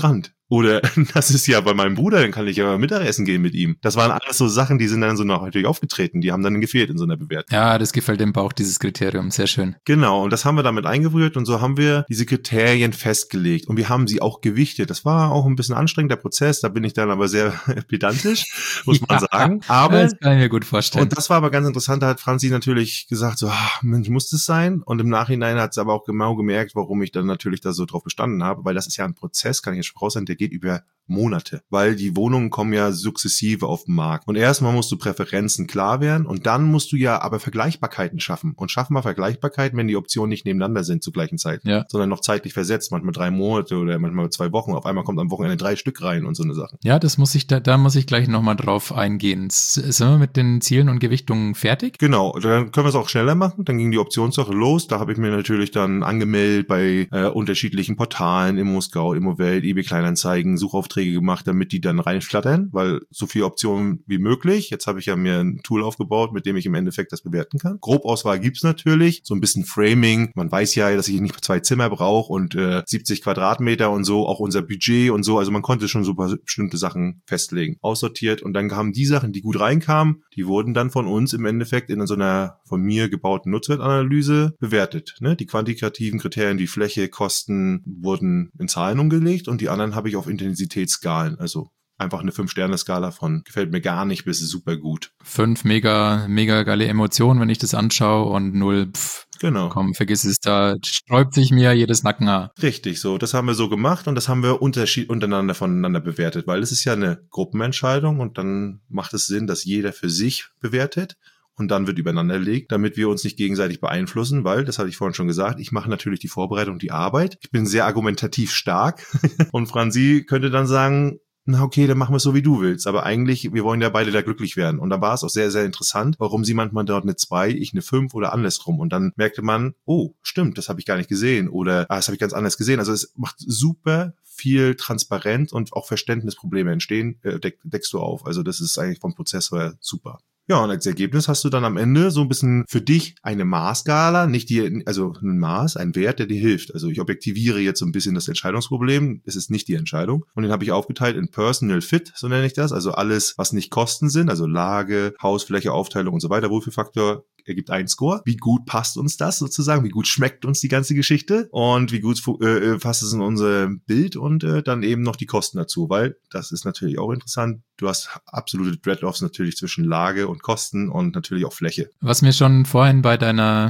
Oder das ist ja bei meinem Bruder, dann kann ich ja Mittagessen gehen mit ihm. Das waren alles so Sachen, die sind dann so natürlich aufgetreten. Die haben dann gefehlt in so einer Bewertung. Ja, das gefällt dem Bauch, dieses Kriterium. Sehr schön. Genau, und das haben wir damit eingebrüht und so haben wir diese Kriterien festgelegt und wir haben sie auch gewichtet. Das war auch ein bisschen anstrengender Prozess, da bin ich dann aber sehr pedantisch, muss man sagen. Aber das kann ich mir gut vorstellen. Und das war aber ganz interessant, da hat Franzi natürlich gesagt, so, Mensch, muss das sein? Und im Nachhinein hat sie aber auch genau gemerkt, warum ich dann natürlich da so drauf bestanden habe, weil das ist ja ein Prozess, kann ich jetzt schon raus sein, der geht über Monate, weil die Wohnungen kommen ja sukzessive auf den Markt. Und erstmal musst du Präferenzen klar werden und dann musst du ja aber Vergleichbarkeiten schaffen. Und schaffen wir Vergleichbarkeiten, wenn die Optionen nicht nebeneinander sind zur gleichen Zeit, sondern noch zeitlich versetzt, manchmal 3 Monate oder manchmal 2 Wochen. Auf einmal kommt am Wochenende 3 Stück rein und so eine Sache. Ja, das muss ich, da muss ich gleich nochmal drauf eingehen. Sind wir mit den Zielen und Gewichtungen fertig? Genau, dann können wir es auch schneller machen. Dann ging die Optionssache los. Da habe ich mir natürlich dann angemeldet bei unterschiedlichen Portalen, ImmoScout, Immowelt, eBay Kleinanzeigen, Suchaufträge gemacht, damit die dann reinflattern, weil so viele Optionen wie möglich. Jetzt habe ich ja mir ein Tool aufgebaut, mit dem ich im Endeffekt das bewerten kann. Grobauswahl gibt's natürlich, so ein bisschen Framing. Man weiß ja, dass ich nicht 2 Zimmer brauche und 70 Quadratmeter und so, auch unser Budget und so. Also man konnte schon so bestimmte Sachen festlegen. Aussortiert und dann kamen die Sachen, die gut reinkamen, die wurden dann von uns im Endeffekt in so einer von mir gebauten Nutzwertanalyse bewertet. Ne? Die quantitativen Kriterien, die Fläche, Kosten wurden in Zahlen umgelegt und die anderen habe ich auf Intensitätsskalen, also einfach eine 5-Sterne-Skala von gefällt mir gar nicht bis super gut. 5 mega geile Emotionen, wenn ich das anschaue und 0, genau. Komm, vergiss es, da sträubt sich mir jedes Nackenhaar. Richtig, so. Das haben wir so gemacht und das haben wir untereinander voneinander bewertet, weil es ist ja eine Gruppenentscheidung und dann macht es Sinn, dass jeder für sich bewertet. Und dann wird übereinander gelegt, damit wir uns nicht gegenseitig beeinflussen, weil, das hatte ich vorhin schon gesagt, ich mache natürlich die Vorbereitung, die Arbeit. Ich bin sehr argumentativ stark und Franzi könnte dann sagen, na okay, dann machen wir es so, wie du willst. Aber eigentlich, wir wollen ja beide da glücklich werden. Und da war es auch sehr, sehr interessant, warum sie manchmal dort eine 2, ich eine 5 oder andersrum. Und dann merkte man, oh, stimmt, das habe ich gar nicht gesehen. Oder, das habe ich ganz anders gesehen. Also es macht super viel transparent und auch Verständnisprobleme entstehen, deckst du auf. Also das ist eigentlich vom Prozess her super. Ja, und als Ergebnis hast du dann am Ende so ein bisschen für dich eine Maßskala, also ein Maß, ein Wert, der dir hilft. Also ich objektiviere jetzt so ein bisschen das Entscheidungsproblem. Es ist nicht die Entscheidung. Und den habe ich aufgeteilt in Personal Fit, so nenne ich das. Also alles, was nicht Kosten sind, also Lage, Hausfläche, Aufteilung und so weiter. Wohlfühlfaktor ergibt einen Score. Wie gut passt uns das sozusagen? Wie gut schmeckt uns die ganze Geschichte? Und wie gut passt es in unser Bild? Und dann eben noch die Kosten dazu, weil das ist natürlich auch interessant. Du hast absolute Trade-offs natürlich zwischen Lage und Kosten und natürlich auch Fläche. Was mir schon vorhin bei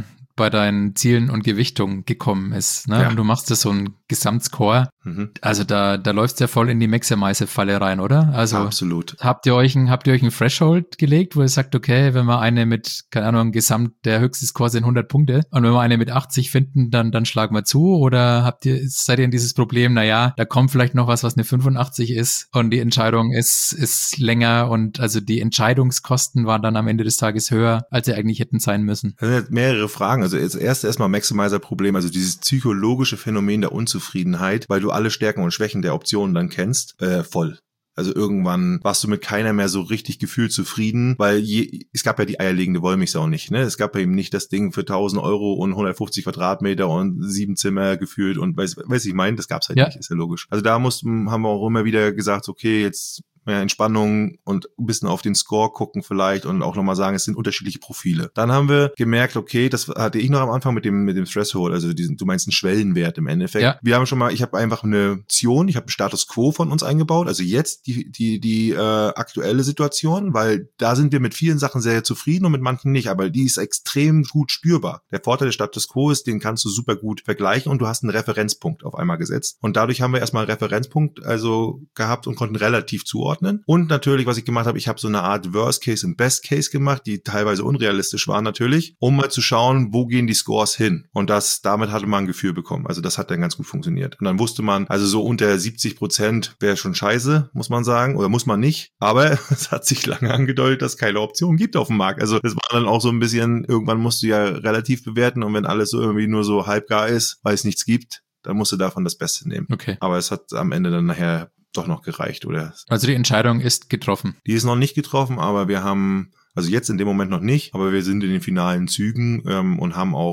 deinen Zielen und Gewichtungen gekommen ist, ne? Ja. Und du machst das so ein Gesamtscore. Also da läuft's ja voll in die Maximize-Falle rein, oder? Also absolut. Habt ihr euch ein Threshold gelegt, wo ihr sagt, okay, wenn wir eine mit, keine Ahnung, Gesamt, der höchste Score sind 100 Punkte und wenn wir eine mit 80 finden, dann schlagen wir zu? Oder seid ihr in dieses Problem, naja, da kommt vielleicht noch was eine 85 ist und die Entscheidung ist länger und also die Entscheidungskosten waren dann am Ende des Tages höher, als sie eigentlich hätten sein müssen? Das sind jetzt mehrere Fragen. Also erstmal Maximizer-Problem, also dieses psychologische Phänomen der Unzufriedenheit, weil du alle Stärken und Schwächen der Optionen dann kennst, voll. Also irgendwann warst du mit keiner mehr so richtig gefühlt zufrieden, weil es gab ja die eierlegende Wollmilchsau nicht, ne? Es gab ja eben nicht das Ding für 1.000 Euro und 150 Quadratmeter und 7 Zimmer gefühlt und weiß ich meine, das gab's halt nicht, ist ja logisch. Also da haben wir auch immer wieder gesagt, okay, jetzt mehr Entspannung und ein bisschen auf den Score gucken vielleicht und auch nochmal sagen, es sind unterschiedliche Profile. Dann haben wir gemerkt, okay, das hatte ich noch am Anfang mit dem Threshold, also du meinst einen Schwellenwert im Endeffekt. Ja. Wir haben ich habe einfach eine Option, ich habe einen Status Quo von uns eingebaut, also jetzt die aktuelle Situation, weil da sind wir mit vielen Sachen sehr zufrieden und mit manchen nicht, aber die ist extrem gut spürbar. Der Vorteil des Status Quo ist, den kannst du super gut vergleichen und du hast einen Referenzpunkt auf einmal gesetzt. Und dadurch haben wir erstmal einen Referenzpunkt gehabt und konnten relativ zuordnen. Und natürlich, was ich gemacht habe, ich habe so eine Art Worst Case und Best Case gemacht, die teilweise unrealistisch waren natürlich, um mal zu schauen, wo gehen die Scores hin. Und damit hatte man ein Gefühl bekommen. Also das hat dann ganz gut funktioniert. Und dann wusste man, also so unter 70% wäre schon scheiße, muss man sagen, oder muss man nicht. Aber es hat sich lange angedeutet, dass es keine Option gibt auf dem Markt. Also das war dann auch so ein bisschen, irgendwann musst du ja relativ bewerten und wenn alles so irgendwie nur so halbgar ist, weil es nichts gibt, dann musst du davon das Beste nehmen. Okay. Aber es hat am Ende dann nachher doch noch gereicht, oder? Also die Entscheidung ist getroffen. Die ist noch nicht getroffen, aber wir haben, also jetzt in dem Moment noch nicht, aber wir sind in den finalen Zügen und haben auch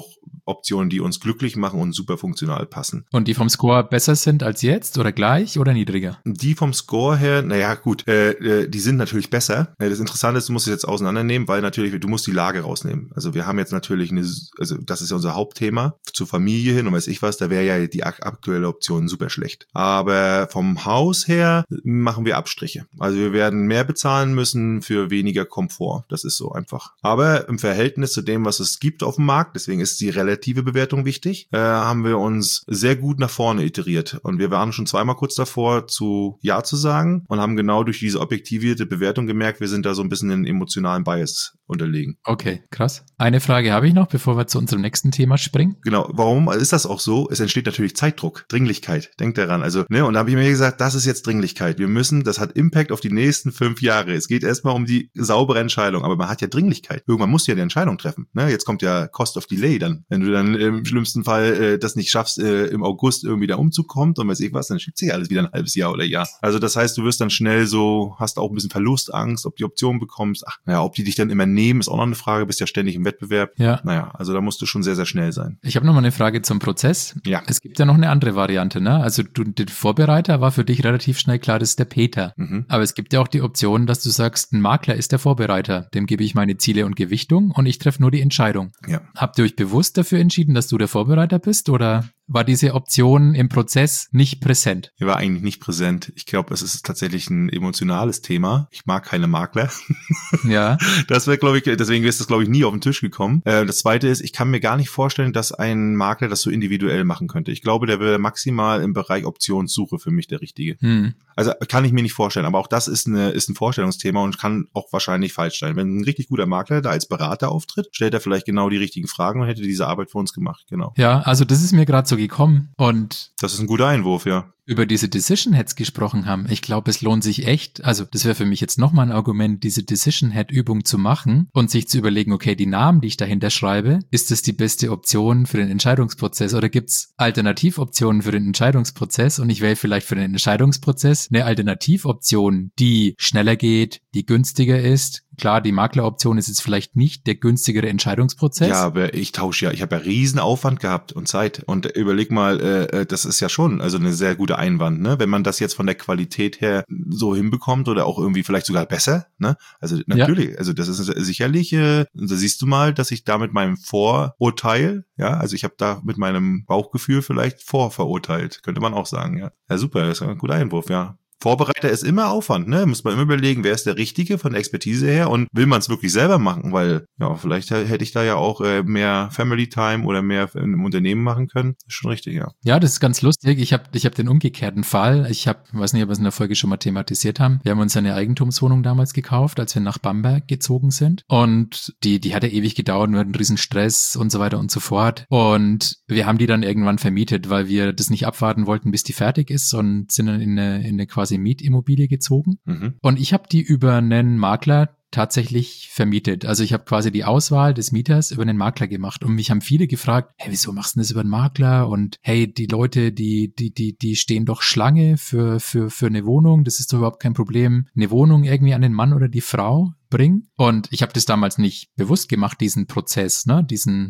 Optionen, die uns glücklich machen und super funktional passen. Und die vom Score besser sind als jetzt oder gleich oder niedriger? Die vom Score her, naja gut, die sind natürlich besser. Das Interessante ist, du musst es jetzt auseinandernehmen, weil natürlich, du musst die Lage rausnehmen. Also wir haben jetzt natürlich also das ist ja unser Hauptthema, zur Familie hin und weiß ich was, da wäre ja die aktuelle Option super schlecht. Aber vom Haus her machen wir Abstriche. Also wir werden mehr bezahlen müssen für weniger Komfort. Das ist so einfach. Aber im Verhältnis zu dem, was es gibt auf dem Markt, deswegen ist die relative Bewertung wichtig, haben wir uns sehr gut nach vorne iteriert. Und wir waren schon zweimal kurz davor, zu Ja zu sagen und haben genau durch diese objektivierte Bewertung gemerkt, wir sind da so ein bisschen in emotionalen Bias unterlegen. Okay, krass. Eine Frage habe ich noch, bevor wir zu unserem nächsten Thema springen. Genau, warum ist das auch so? Es entsteht natürlich Zeitdruck, Dringlichkeit. Denkt daran. Also, und da habe ich mir gesagt, das ist jetzt Dringlichkeit. Das hat Impact auf die nächsten 5 Jahre. Es geht erstmal um die saubere Entscheidung, aber man hat ja Dringlichkeit. Irgendwann musst du ja die Entscheidung treffen. Jetzt kommt ja Cost of Delay dann. Wenn du dann im schlimmsten Fall das nicht schaffst, im August irgendwie der Umzug kommt und weiß ich was, dann schiebt sich alles wieder ein halbes Jahr oder Jahr. Also das heißt, du wirst dann schnell so, hast auch ein bisschen Verlustangst, ob die Option bekommst. Ob die dich dann immer nehmen, ist auch noch eine Frage, bist ja ständig im Wettbewerb. Ja. Also da musst du schon sehr, sehr schnell sein. Ich habe noch mal eine Frage zum Prozess. Ja. Es gibt ja noch eine andere Variante, ne? Also der Vorbereiter war für dich relativ schnell klar, das ist der Peter. Mhm. Aber es gibt ja auch die Option, dass du sagst, ein Makler ist der Vorbereiter. Dem gebe ich meine Ziele und Gewichtung und ich treffe nur die Entscheidung. Ja. Habt ihr euch bewusst dafür entschieden, dass du der Vorbereiter bist oder war diese Option im Prozess nicht präsent? Die war eigentlich nicht präsent. Ich glaube, es ist tatsächlich ein emotionales Thema. Ich mag keine Makler. Ja. Deswegen ist das, glaube ich, nie auf den Tisch gekommen. Das Zweite ist, ich kann mir gar nicht vorstellen, dass ein Makler das so individuell machen könnte. Ich glaube, der wäre maximal im Bereich Optionssuche für mich der Richtige. Also kann ich mir nicht vorstellen. Aber auch das ist ein Vorstellungsthema und kann auch wahrscheinlich falsch sein. Wenn ein richtig guter Makler da als Berater auftritt, stellt er vielleicht genau die richtigen Fragen und hätte diese Arbeit für uns gemacht. Genau. Ja, also das ist mir gerade so gekommen und das ist ein guter Einwurf, ja. Über diese Decision Heads gesprochen haben. Ich glaube, es lohnt sich echt, also das wäre für mich jetzt nochmal ein Argument, diese Decision Head Übung zu machen und sich zu überlegen, okay, die Namen, die ich dahinter schreibe, ist das die beste Option für den Entscheidungsprozess oder gibt's Alternativoptionen für den Entscheidungsprozess und ich wähle vielleicht für den Entscheidungsprozess eine Alternativoption, die schneller geht, die günstiger ist. Klar, die Makleroption ist jetzt vielleicht nicht der günstigere Entscheidungsprozess. Ja, aber ich habe ja riesen Aufwand gehabt und Zeit. Und überleg mal, das ist ja schon also eine sehr gute Einwand, ne? Wenn man das jetzt von der Qualität her so hinbekommt oder auch irgendwie vielleicht sogar besser, ne? Also natürlich, also das ist sicherlich, da siehst du mal, dass ich da mit meinem Vorurteil, ja, also ich habe da mit meinem Bauchgefühl vielleicht vorverurteilt, könnte man auch sagen, ja. Ja, super, das ist ein guter Einwurf, ja. Vorbereiter ist immer Aufwand, ne? Muss man immer überlegen, wer ist der Richtige von der Expertise her und will man es wirklich selber machen, weil ja, vielleicht hätte ich da ja auch mehr Family Time oder mehr im Unternehmen machen können. Das ist schon richtig, ja. Ja, das ist ganz lustig. Ich hab den umgekehrten Fall. Weiß nicht, ob wir es in der Folge schon mal thematisiert haben. Wir haben uns eine Eigentumswohnung damals gekauft, als wir nach Bamberg gezogen sind und die hat ja ewig gedauert, wir hatten einen riesen Stress und so weiter und so fort und wir haben die dann irgendwann vermietet, weil wir das nicht abwarten wollten, bis die fertig ist und sind dann in eine quasi Mietimmobilie gezogen. Und ich habe die über einen Makler tatsächlich vermietet. Also ich habe quasi die Auswahl des Mieters über einen Makler gemacht und mich haben viele gefragt, hey, wieso machst du das über einen Makler? Und hey, die Leute, die stehen doch Schlange für eine Wohnung. Das ist doch überhaupt kein Problem, eine Wohnung irgendwie an den Mann oder die Frau bringen. Und ich habe das damals nicht bewusst gemacht, diesen Prozess, ne,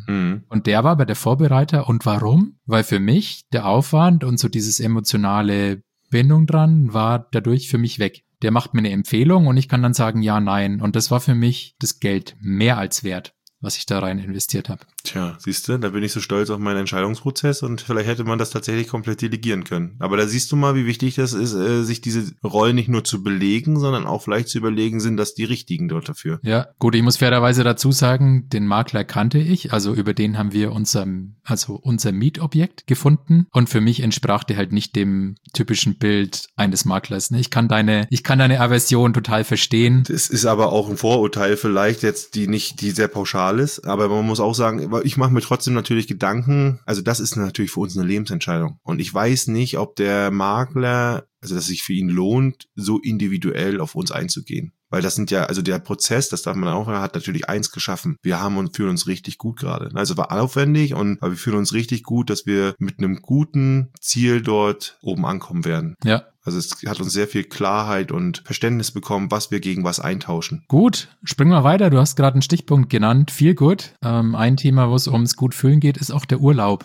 und der war bei der Vorbereiter. Und warum? Weil für mich der Aufwand und so dieses emotionale Bindung dran war dadurch für mich weg. Der macht mir eine Empfehlung und ich kann dann sagen, ja, nein. Und das war für mich das Geld mehr als wert, was ich da rein investiert habe. Tja, siehst du, da bin ich so stolz auf meinen Entscheidungsprozess und vielleicht hätte man das tatsächlich komplett delegieren können. Aber da siehst du mal, wie wichtig das ist, sich diese Rollen nicht nur zu belegen, sondern auch vielleicht zu überlegen, sind das die Richtigen dort dafür. Ja, gut, ich muss fairerweise dazu sagen, den Makler kannte ich, also über den haben wir unser Mietobjekt gefunden und für mich entsprach der halt nicht dem typischen Bild eines Maklers. Ich kann deine Aversion total verstehen. Das ist aber auch ein Vorurteil vielleicht jetzt, die sehr pauschal ist, aber man muss auch sagen, ich mache mir trotzdem natürlich Gedanken, also das ist natürlich für uns eine Lebensentscheidung und ich weiß nicht, ob der Makler, also dass es sich für ihn lohnt, so individuell auf uns einzugehen. Weil das sind ja, also der Prozess, das darf man auch, hat natürlich eins geschaffen. Wir fühlen uns richtig gut gerade. Also war aufwendig aber wir fühlen uns richtig gut, dass wir mit einem guten Ziel dort oben ankommen werden. Ja. Also es hat uns sehr viel Klarheit und Verständnis bekommen, was wir gegen was eintauschen. Gut, springen wir weiter. Du hast gerade einen Stichpunkt genannt. Viel gut. Ein Thema, wo es ums gut fühlen geht, ist auch der Urlaub.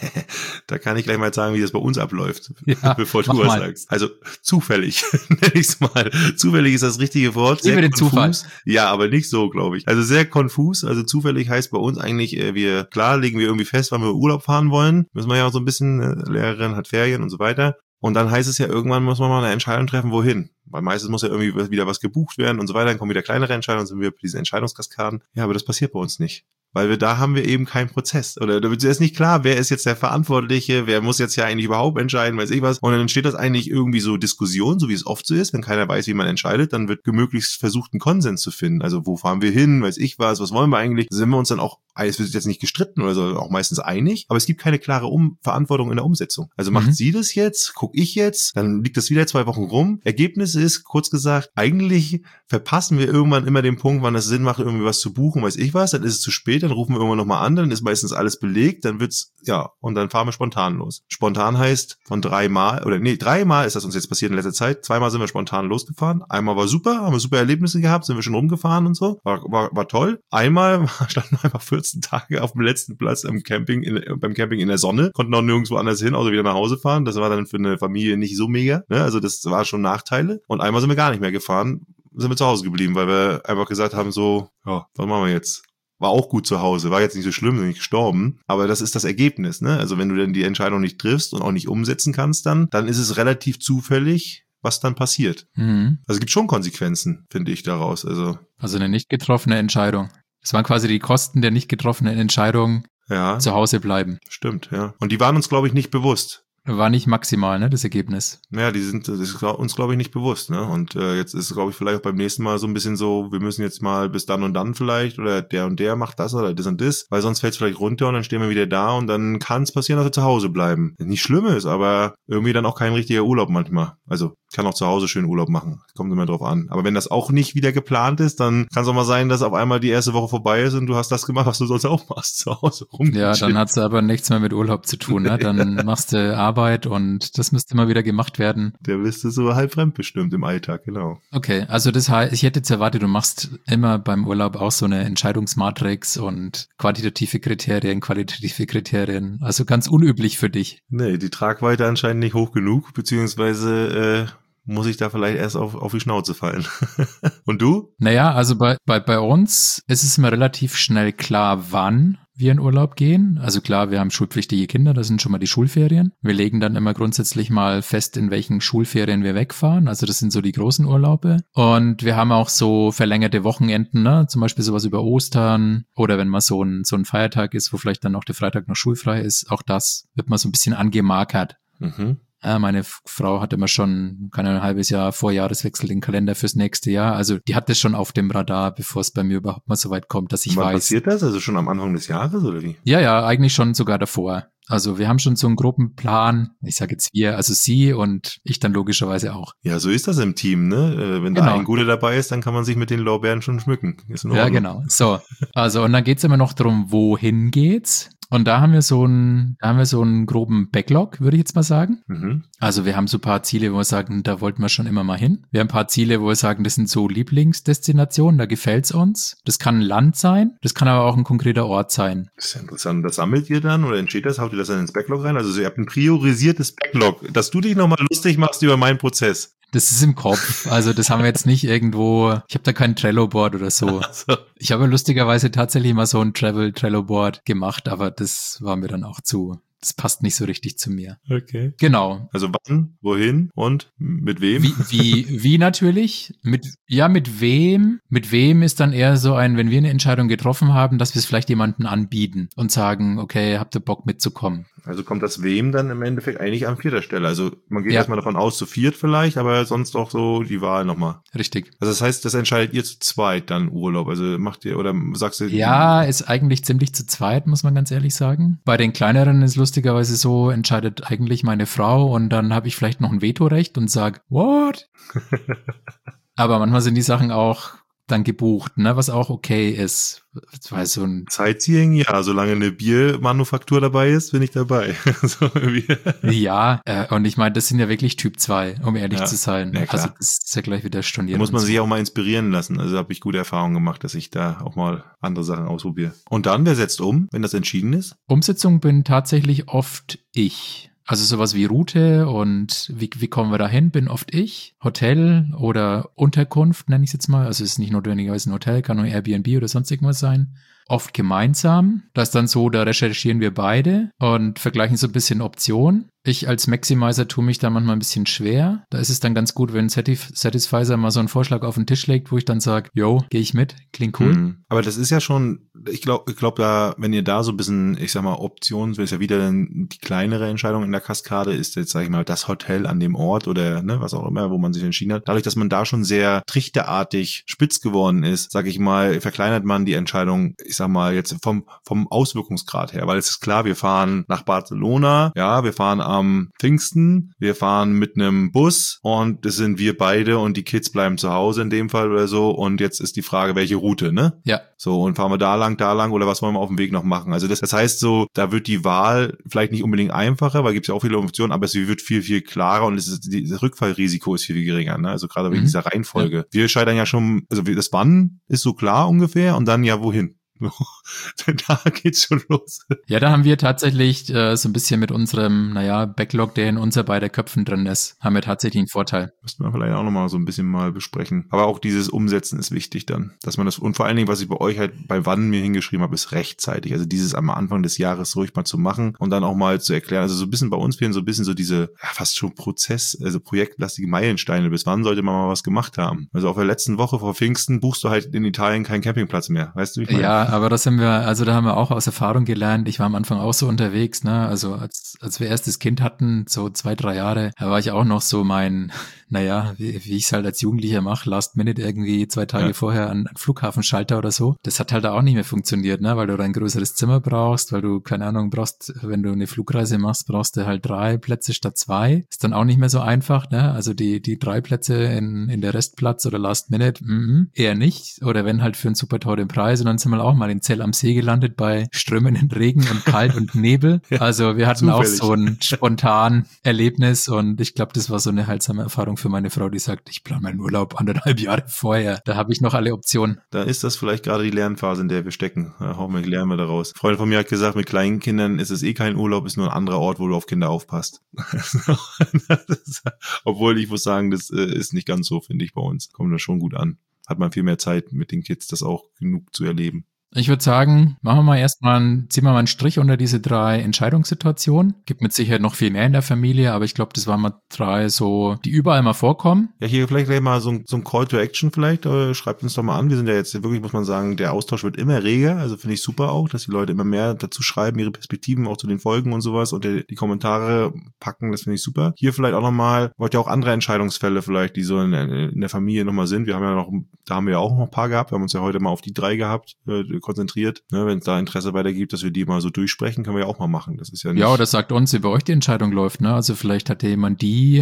Da kann ich gleich mal sagen, wie das bei uns abläuft, Ja, bevor du was sagst. Also zufällig, nenne ich es mal. Zufällig ist das richtige Wort. Sehr den Zufall. Ja, aber nicht so, glaube ich. Also sehr konfus. Also zufällig heißt bei uns eigentlich, legen wir irgendwie fest, wann wir Urlaub fahren wollen. Müssen wir ja auch so ein bisschen, Lehrerin hat Ferien und so weiter. Und dann heißt es ja, irgendwann muss man mal eine Entscheidung treffen, wohin. Weil meistens muss ja irgendwie wieder was gebucht werden und so weiter. Dann kommen wieder kleinere Entscheidungen, sind wir bei diesen Entscheidungskaskaden. Ja, aber das passiert bei uns nicht. Weil da haben wir eben keinen Prozess. Oder da ist nicht klar, wer ist jetzt der Verantwortliche, wer muss jetzt ja eigentlich überhaupt entscheiden, weiß ich was. Und dann entsteht das eigentlich irgendwie so Diskussion, so wie es oft so ist. Wenn keiner weiß, wie man entscheidet, dann wird möglichst versucht, einen Konsens zu finden. Also wo fahren wir hin, weiß ich was wollen wir eigentlich? Sind wir uns dann auch, es wird jetzt nicht gestritten oder so, auch meistens einig, aber es gibt keine klare Verantwortung in der Umsetzung. Also macht sie das jetzt, guck ich jetzt, dann liegt das wieder 2 Wochen rum. Ergebnis ist, kurz gesagt, eigentlich verpassen wir irgendwann immer den Punkt, wann es Sinn macht, irgendwie was zu buchen, weiß ich was, dann ist es zu spät, dann rufen wir irgendwann nochmal an, dann ist meistens alles belegt, dann wird's, und dann fahren wir spontan los. Spontan heißt von 3-mal ist das uns jetzt passiert in letzter Zeit, 2-mal sind wir spontan losgefahren, einmal war super, haben wir super Erlebnisse gehabt, sind wir schon rumgefahren und so, war toll. Einmal standen wir einfach 14 Tage auf dem letzten Platz beim Camping in der Sonne, konnten auch nirgendwo anders hin, außer wieder nach Hause fahren, das war dann für eine Familie nicht so mega, ne? Also das war schon Nachteile. Und einmal sind wir gar nicht mehr gefahren, sind wir zu Hause geblieben, weil wir einfach gesagt haben, so, was machen wir jetzt? War auch gut zu Hause, war jetzt nicht so schlimm, sind nicht gestorben, aber das ist das Ergebnis, ne? Also wenn du dann die Entscheidung nicht triffst und auch nicht umsetzen kannst dann ist es relativ zufällig, was dann passiert. Also es gibt schon Konsequenzen, finde ich, daraus. Also eine nicht getroffene Entscheidung. Das waren quasi die Kosten der nicht getroffenen Entscheidung, zu Hause bleiben. Stimmt, ja. Und die waren uns, glaube ich, nicht bewusst. War nicht maximal, ne, das Ergebnis. Ja, das ist uns, glaube ich, nicht bewusst, ne? Und jetzt ist es, glaube ich, vielleicht auch beim nächsten Mal so ein bisschen so, wir müssen jetzt mal bis dann und dann vielleicht, oder der und der macht das oder das und das, weil sonst fällt es vielleicht runter und dann stehen wir wieder da und dann kann es passieren, dass wir zu Hause bleiben. Nicht schlimm ist, aber irgendwie dann auch kein richtiger Urlaub manchmal. Also kann auch zu Hause schön Urlaub machen. Kommt immer drauf an. Aber wenn das auch nicht wieder geplant ist, dann kann es auch mal sein, dass auf einmal die erste Woche vorbei ist und du hast das gemacht, was du sonst auch machst, zu Hause rum. Ja, dann hat's aber nichts mehr mit Urlaub zu tun, ne? Dann machst du Arbeit und das müsste immer wieder gemacht werden. Der bist du so halb fremdbestimmt im Alltag, genau. Okay, also das heißt, ich hätte jetzt erwartet, du machst immer beim Urlaub auch so eine Entscheidungsmatrix und qualitative Kriterien, also ganz unüblich für dich. Nee, die Tragweite anscheinend nicht hoch genug, beziehungsweise muss ich da vielleicht erst auf die Schnauze fallen. Und du? Naja, also bei uns ist es immer relativ schnell klar, wann wir in Urlaub gehen. Also klar, wir haben schulpflichtige Kinder, das sind schon mal die Schulferien. Wir legen dann immer grundsätzlich mal fest, in welchen Schulferien wir wegfahren. Also das sind so die großen Urlaube. Und wir haben auch so verlängerte Wochenenden, ne? Zum Beispiel sowas über Ostern oder wenn mal so ein Feiertag ist, wo vielleicht dann noch der Freitag noch schulfrei ist. Auch das wird mal so ein bisschen angemarkert. Meine Frau hat immer schon, ein halbes Jahr vor Jahreswechsel den Kalender fürs nächste Jahr. Also die hat das schon auf dem Radar, bevor es bei mir überhaupt mal so weit kommt, dass ich weiß. Wann passiert das? Also schon am Anfang des Jahres oder wie? Ja, eigentlich schon sogar davor. Also wir haben schon so einen groben Plan. Ich sage jetzt wir, also sie und ich dann logischerweise auch. Ja, so ist das im Team, ne? Wenn da ein Guter dabei ist, dann kann man sich mit den Lorbeeren schon schmücken. Ist in Ordnung. Ja, genau. So, also und dann geht's immer noch darum, wohin geht's? Und da haben wir so einen groben Backlog, würde ich jetzt mal sagen. Also wir haben so ein paar Ziele, wo wir sagen, da wollten wir schon immer mal hin. Wir haben ein paar Ziele, wo wir sagen, das sind so Lieblingsdestinationen, da gefällt's uns. Das kann ein Land sein, das kann aber auch ein konkreter Ort sein. Das ist ja interessant. Das sammelt ihr dann oder entsteht das? Haut ihr das dann ins Backlog rein? Also ihr habt ein priorisiertes Backlog, dass du dich nochmal lustig machst über meinen Prozess. Das ist im Kopf. Also das haben wir jetzt nicht irgendwo, ich habe da kein Trello-Board oder so. Ich habe lustigerweise tatsächlich mal so ein Trello-Board gemacht, aber das war mir dann auch das passt nicht so richtig zu mir. Okay. Genau. Also wann, wohin und mit wem? Wie natürlich? Mit wem? Mit wem ist dann eher so wenn wir eine Entscheidung getroffen haben, dass wir es vielleicht jemandem anbieten und sagen, okay, habt ihr Bock mitzukommen? Also kommt das wem dann im Endeffekt eigentlich an 4. Stelle? Also man geht erstmal davon aus, zu 4 vielleicht, aber sonst auch so die Wahl nochmal. Richtig. Also das heißt, das entscheidet ihr zu zweit dann Urlaub? Also macht ihr oder sagst du? Ja, ist eigentlich ziemlich zu zweit, muss man ganz ehrlich sagen. Bei den kleineren ist lustigerweise so, entscheidet eigentlich meine Frau und dann habe ich vielleicht noch ein Vetorecht und sag, what? Aber manchmal sind die Sachen auch dann gebucht, ne, was auch okay ist. Das war so ein Sightseeing, ja, solange eine Biermanufaktur dabei ist, bin ich dabei. So irgendwie. Ja, und ich meine, das sind ja wirklich Typ 2, um ehrlich Ja. zu sein. Ja, klar. Also das ist ja gleich wieder Da storniert. muss man und sich so. auch mal inspirieren lassen. Also habe ich gute Erfahrungen gemacht, dass ich da auch mal andere Sachen ausprobiere. Und dann, wer setzt um, wenn das entschieden ist? Umsetzung bin tatsächlich oft ich. Also sowas wie Route und wie kommen wir da hin, bin oft ich. Hotel oder Unterkunft nenne ich es jetzt mal. Also es ist nicht notwendigerweise ein Hotel, kann auch Airbnb oder sonst irgendwas sein. Oft gemeinsam. Das ist dann so, da recherchieren wir beide und vergleichen so ein bisschen Optionen. Ich als Maximizer tue mich da manchmal ein bisschen schwer. Da ist es dann ganz gut, wenn Satisfizer mal so einen Vorschlag auf den Tisch legt, wo ich dann sage, yo, gehe ich mit, klingt cool. Aber das ist ja schon, ich glaube, da, wenn ihr da so ein bisschen, ich sag mal, Optionen, ist ja wieder dann die kleinere Entscheidung in der Kaskade, ist jetzt, sag ich mal, das Hotel an dem Ort oder ne, was auch immer, wo man sich entschieden hat. Dadurch, dass man da schon sehr trichterartig spitz geworden ist, sag ich mal, verkleinert man die Entscheidung, ich sag mal, jetzt vom Auswirkungsgrad her, weil es ist klar, wir fahren nach Barcelona, ja, wir fahren am Pfingsten, wir fahren mit einem Bus und das sind wir beide und die Kids bleiben zu Hause in dem Fall oder so und jetzt ist die Frage, welche Route, ne? Ja. So, und fahren wir da lang oder was wollen wir auf dem Weg noch machen? Also das heißt so, da wird die Wahl vielleicht nicht unbedingt einfacher, weil gibt es ja auch viele Optionen, aber sie wird viel, viel klarer und das Rückfallrisiko ist viel, viel geringer, ne? Also gerade wegen dieser Reihenfolge. Ja. Wir scheitern ja schon, also das Wann ist so klar ungefähr und dann ja wohin. Da geht's schon los. Ja, da haben wir tatsächlich so ein bisschen mit unserem, Backlog, der in unser beider Köpfen drin ist, haben wir tatsächlich einen Vorteil. Müssten wir vielleicht auch nochmal so ein bisschen mal besprechen. Aber auch dieses Umsetzen ist wichtig dann, dass man das, und vor allen Dingen, was ich bei euch halt bei wann mir hingeschrieben habe, ist rechtzeitig. Also dieses am Anfang des Jahres ruhig mal zu machen und dann auch mal zu erklären. Also so ein bisschen bei uns fehlen so ein bisschen so diese, ja, fast schon projektlastige Meilensteine. Bis wann sollte man mal was gemacht haben? Also auf der letzten Woche vor Pfingsten buchst du halt in Italien keinen Campingplatz mehr. Weißt du, wie ich meine? Ja, aber da haben wir auch aus Erfahrung gelernt. Ich war am Anfang auch so unterwegs, ne? Also als wir erstes Kind hatten, so 2-3 Jahre, da war ich auch noch so wie ich es halt als Jugendlicher mache, Last Minute irgendwie 2 Tage vorher an Flughafenschalter oder so. Das hat halt auch nicht mehr funktioniert, ne? Weil du ein größeres Zimmer brauchst, weil du, keine Ahnung, brauchst, wenn du eine Flugreise machst, brauchst du halt 3 Plätze statt 2. Ist dann auch nicht mehr so einfach, ne? Also die 3 Plätze in der Restplatz oder Last Minute, eher nicht. Oder wenn halt für einen super teuren Preis. Und dann sind wir auch mal in Zell am See gelandet bei strömenden Regen und Kalt und Nebel. Also wir hatten zufällig auch so ein spontan Erlebnis und ich glaube, das war so eine heilsame Erfahrung für meine Frau, die sagt, ich plane meinen Urlaub 1,5 Jahre vorher. Da habe ich noch alle Optionen. Da ist das vielleicht gerade die Lernphase, in der wir stecken. Hoffentlich lernen wir daraus. Ein Freund von mir hat gesagt, mit kleinen Kindern ist es kein Urlaub, ist nur ein anderer Ort, wo du auf Kinder aufpasst. Obwohl ich muss sagen, das ist nicht ganz so, finde ich, bei uns. Kommt das schon gut an. Hat man viel mehr Zeit mit den Kids, das auch genug zu erleben. Ich würde sagen, ziehen wir mal einen Strich unter diese 3 Entscheidungssituationen. Gibt mit Sicherheit noch viel mehr in der Familie, aber ich glaube, das waren mal 3 so, die überall mal vorkommen. Ja, hier vielleicht gleich mal so ein Call to Action vielleicht. Schreibt uns doch mal an. Wir sind ja jetzt wirklich, muss man sagen, der Austausch wird immer reger. Also finde ich super auch, dass die Leute immer mehr dazu schreiben, ihre Perspektiven auch zu den Folgen und sowas und die Kommentare packen. Das finde ich super. Hier vielleicht auch nochmal, wollt ihr auch andere Entscheidungsfälle vielleicht, die so in der Familie nochmal sind. Da haben wir ja auch noch ein paar gehabt. Wir haben uns ja heute mal auf die 3 gehabt, konzentriert. Ne, wenn es da Interesse weiter gibt, dass wir die mal so durchsprechen, können wir ja auch mal machen. Das ist ja nicht. Ja, oder sagt uns, wie bei euch die Entscheidung läuft, ne? Also vielleicht hat ja jemand die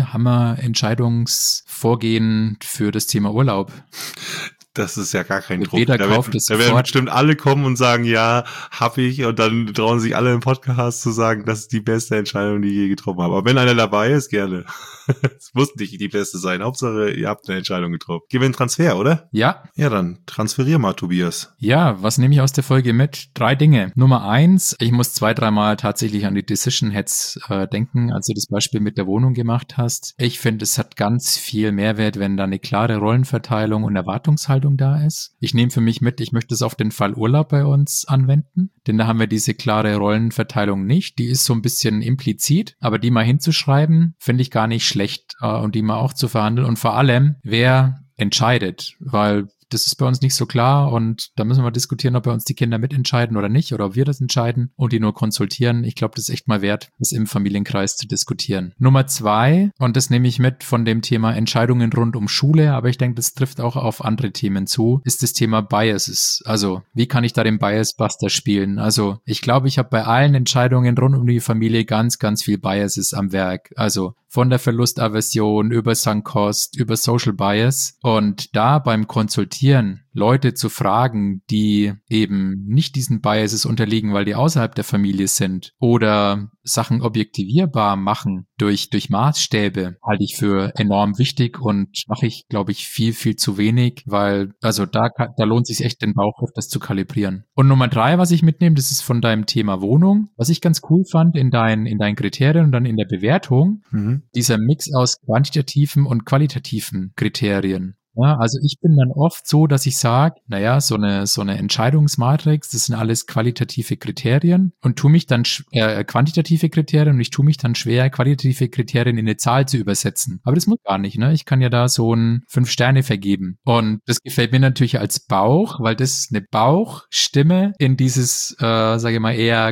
Hammer-Entscheidungsvorgehen für das Thema Urlaub. Das ist ja gar kein Druck. Jeder kauft es sofort. Da werden bestimmt alle kommen und sagen, ja, hab ich. Und dann trauen sich alle im Podcast zu sagen, das ist die beste Entscheidung, die ich je getroffen habe. Aber wenn einer dabei ist, gerne. Es muss nicht die beste sein. Hauptsache, ihr habt eine Entscheidung getroffen. Gehen wir einen Transfer, oder? Ja. Ja, dann transferier mal, Tobias. Ja, was nehme ich aus der Folge mit? 3 Dinge. Nummer 1, ich muss 2-3 Mal tatsächlich an die Decision Heads denken, als du das Beispiel mit der Wohnung gemacht hast. Ich finde, es hat ganz viel Mehrwert, wenn da eine klare Rollenverteilung und Erwartungshaltung da ist. Ich nehme für mich mit, ich möchte es auf den Fall Urlaub bei uns anwenden, denn da haben wir diese klare Rollenverteilung nicht. Die ist so ein bisschen implizit, aber die mal hinzuschreiben, finde ich gar nicht schlecht und die mal auch zu verhandeln und vor allem, wer entscheidet, weil das ist bei uns nicht so klar und da müssen wir diskutieren, ob bei uns die Kinder mitentscheiden oder nicht oder ob wir das entscheiden und die nur konsultieren. Ich glaube, das ist echt mal wert, das im Familienkreis zu diskutieren. Nummer 2, und das nehme ich mit von dem Thema Entscheidungen rund um Schule, aber ich denke, das trifft auch auf andere Themen zu, ist das Thema Biases. Also, wie kann ich da den Bias-Buster spielen? Also, ich glaube, ich habe bei allen Entscheidungen rund um die Familie ganz, ganz viel Biases am Werk. Also, von der Verlustaversion über Sunk Cost, über Social Bias und da beim Konsultieren akzeptieren, Leute zu fragen, die eben nicht diesen Biases unterliegen, weil die außerhalb der Familie sind oder Sachen objektivierbar machen durch Maßstäbe, halte ich für enorm wichtig und mache ich, glaube ich, viel, viel zu wenig, weil also da lohnt sich echt den Bauch auf das zu kalibrieren. Und Nummer 3, was ich mitnehme, das ist von deinem Thema Wohnung. Was ich ganz cool fand in deinen Kriterien und dann in der Bewertung, dieser Mix aus quantitativen und qualitativen Kriterien. Ja, also ich bin dann oft so, dass ich sage, naja, so eine Entscheidungsmatrix, das sind alles qualitative Kriterien und quantitative Kriterien und ich tue mich dann schwer, qualitative Kriterien in eine Zahl zu übersetzen. Aber das muss gar nicht, ne? Ich kann ja da so ein 5 Sterne vergeben. Und das gefällt mir natürlich als Bauch, weil das eine Bauchstimme in dieses, sage ich mal, eher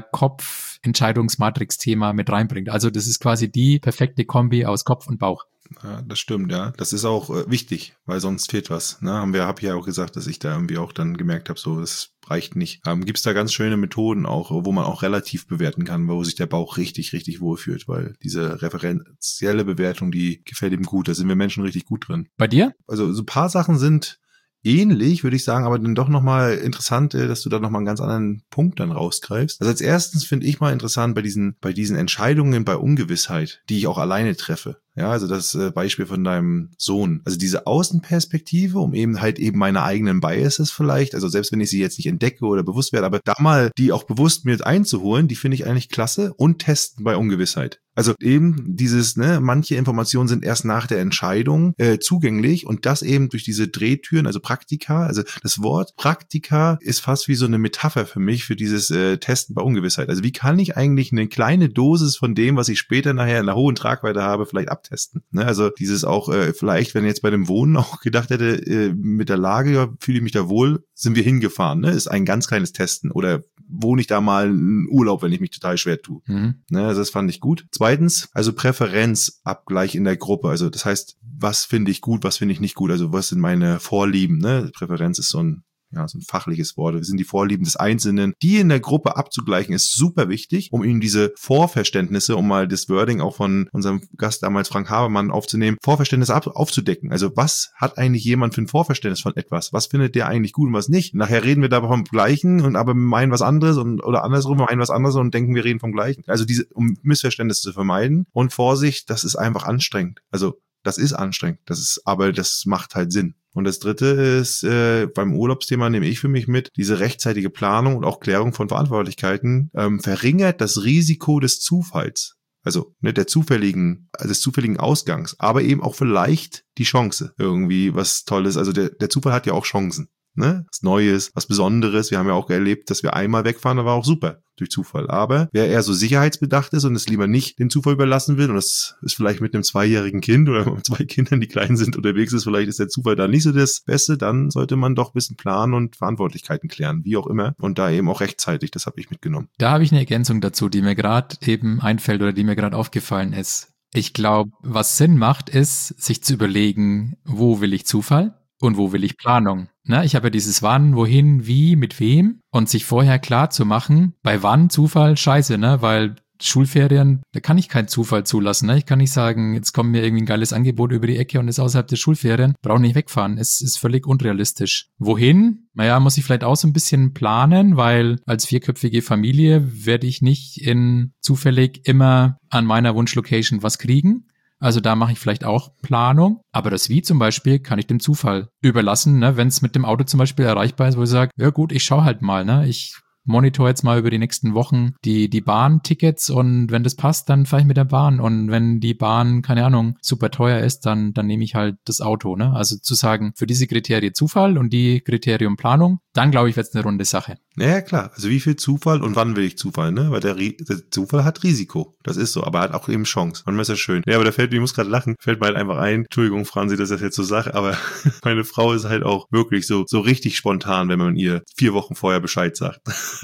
Kopf-Entscheidungsmatrix-Thema mit reinbringt. Also das ist quasi die perfekte Kombi aus Kopf und Bauch. Ja, das stimmt, ja. Das ist auch wichtig, weil sonst fehlt was. Ne? Hab ich ja auch gesagt, dass ich da irgendwie auch dann gemerkt habe, so, das reicht nicht. Gibt es da ganz schöne Methoden auch, wo man auch relativ bewerten kann, wo sich der Bauch richtig, richtig wohlfühlt, weil diese referenzielle Bewertung, die gefällt ihm gut. Da sind wir Menschen richtig gut drin. Bei dir? Also so ein paar Sachen sind ähnlich, würde ich sagen, aber dann doch nochmal interessant, dass du da nochmal einen ganz anderen Punkt dann rausgreifst. Also als erstens finde ich mal interessant bei diesen Entscheidungen bei Ungewissheit, die ich auch alleine treffe. Ja, also das Beispiel von deinem Sohn. Also diese Außenperspektive, um eben meine eigenen Biases vielleicht, also selbst wenn ich sie jetzt nicht entdecke oder bewusst werde, aber da mal die auch bewusst mit einzuholen, die finde ich eigentlich klasse und testen bei Ungewissheit. Also eben dieses, manche Informationen sind erst nach der Entscheidung zugänglich und das eben durch diese Drehtüren, also Praktika, also das Wort Praktika ist fast wie so eine Metapher für mich, für dieses Testen bei Ungewissheit. Also wie kann ich eigentlich eine kleine Dosis von dem, was ich später nachher in einer hohen Tragweite habe, vielleicht abtesten? Ne? Also dieses auch, vielleicht, wenn ich jetzt bei dem Wohnen auch gedacht hätte, mit der Lage, ja, fühle ich mich da wohl, sind wir hingefahren, ne? Ist ein ganz kleines Testen. Oder wohne ich da mal einen Urlaub, wenn ich mich total schwer tue. Ne? Also das fand ich gut. Zweitens, also Präferenzabgleich in der Gruppe. Also das heißt, was finde ich gut, was finde ich nicht gut? Also was sind meine Vorlieben? Ne? Präferenz ist so ein fachliches Wort. Wir sind die Vorlieben des Einzelnen. Die in der Gruppe abzugleichen, ist super wichtig, um ihnen diese Vorverständnisse, um mal das Wording auch von unserem Gast damals Frank Habermann aufzunehmen, Vorverständnisse aufzudecken. Also was hat eigentlich jemand für ein Vorverständnis von etwas? Was findet der eigentlich gut und was nicht? Nachher reden wir da vom Gleichen und aber meinen was anderes oder andersrum, wir meinen was anderes und denken, wir reden vom Gleichen. Also um Missverständnisse zu vermeiden und Vorsicht, das ist einfach anstrengend. Also das ist anstrengend. Aber das macht halt Sinn. Und das dritte ist, beim Urlaubsthema nehme ich für mich mit, diese rechtzeitige Planung und auch Klärung von Verantwortlichkeiten verringert das Risiko des Zufalls. Also des zufälligen Ausgangs, aber eben auch vielleicht die Chance, irgendwie was Tolles. Also der Zufall hat ja auch Chancen. Ne? Was Neues, was Besonderes. Wir haben ja auch erlebt, dass wir einmal wegfahren, das war auch super durch Zufall. Aber wer eher so sicherheitsbedacht ist und es lieber nicht den Zufall überlassen will, und das ist vielleicht mit einem 2-jährigen Kind oder mit 2 Kindern, die klein sind, unterwegs ist, vielleicht ist der Zufall da nicht so das Beste, dann sollte man doch ein bisschen planen und Verantwortlichkeiten klären, wie auch immer. Und da eben auch rechtzeitig, das habe ich mitgenommen. Da habe ich eine Ergänzung dazu, die mir gerade eben einfällt oder die mir gerade aufgefallen ist. Ich glaube, was Sinn macht, ist, sich zu überlegen, wo will ich Zufall? Und wo will ich Planung? Ne, ich habe ja dieses Wann, Wohin, Wie, mit wem und sich vorher klar zu machen, bei wann Zufall, scheiße, ne, weil Schulferien, da kann ich keinen Zufall zulassen. Ne? Ich kann nicht sagen, jetzt kommt mir irgendwie ein geiles Angebot über die Ecke und ist außerhalb der Schulferien, brauche nicht wegfahren. Es ist völlig unrealistisch. Wohin? Naja, muss ich vielleicht auch so ein bisschen planen, weil als 4-köpfige Familie werde ich nicht zufällig immer an meiner Wunschlocation was kriegen. Also da mache ich vielleicht auch Planung. Aber das Wie zum Beispiel kann ich dem Zufall überlassen, ne? Wenn es mit dem Auto zum Beispiel erreichbar ist, wo ich sage, ja gut, ich schaue halt mal, ne? Ich monitor jetzt mal über die nächsten Wochen die Bahntickets und wenn das passt, dann fahre ich mit der Bahn und wenn die Bahn, keine Ahnung, super teuer ist, dann nehme ich halt das Auto, ne? Also zu sagen, für diese Kriterien Zufall und die Kriterium Planung, dann glaube ich, wird es eine runde Sache. Ja, klar. Also wie viel Zufall und wann will ich Zufall, ne? Weil der Zufall hat Risiko. Das ist so, aber er hat auch eben Chance. Manchmal ist das schön. Ja, aber ich muss gerade lachen, fällt mir halt einfach ein. Entschuldigung, Franzi, dass ich das jetzt so sage, aber meine Frau ist halt auch wirklich so richtig spontan, wenn man ihr 4 Wochen vorher Bescheid sagt.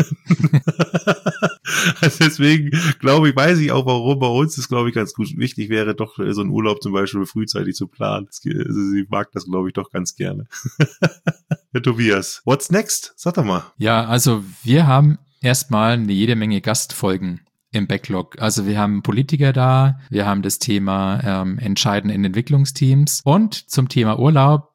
Also deswegen weiß ich auch, warum bei uns das, glaube ich, ganz gut wichtig wäre, doch so einen Urlaub zum Beispiel frühzeitig zu planen. Also sie mag das, glaube ich, doch ganz gerne. Herr Tobias, what's next? Sag doch mal. Ja, also wir haben erstmal eine jede Menge Gastfolgen im Backlog. Also wir haben Politiker da, wir haben das Thema Entscheiden in Entwicklungsteams und zum Thema Urlaub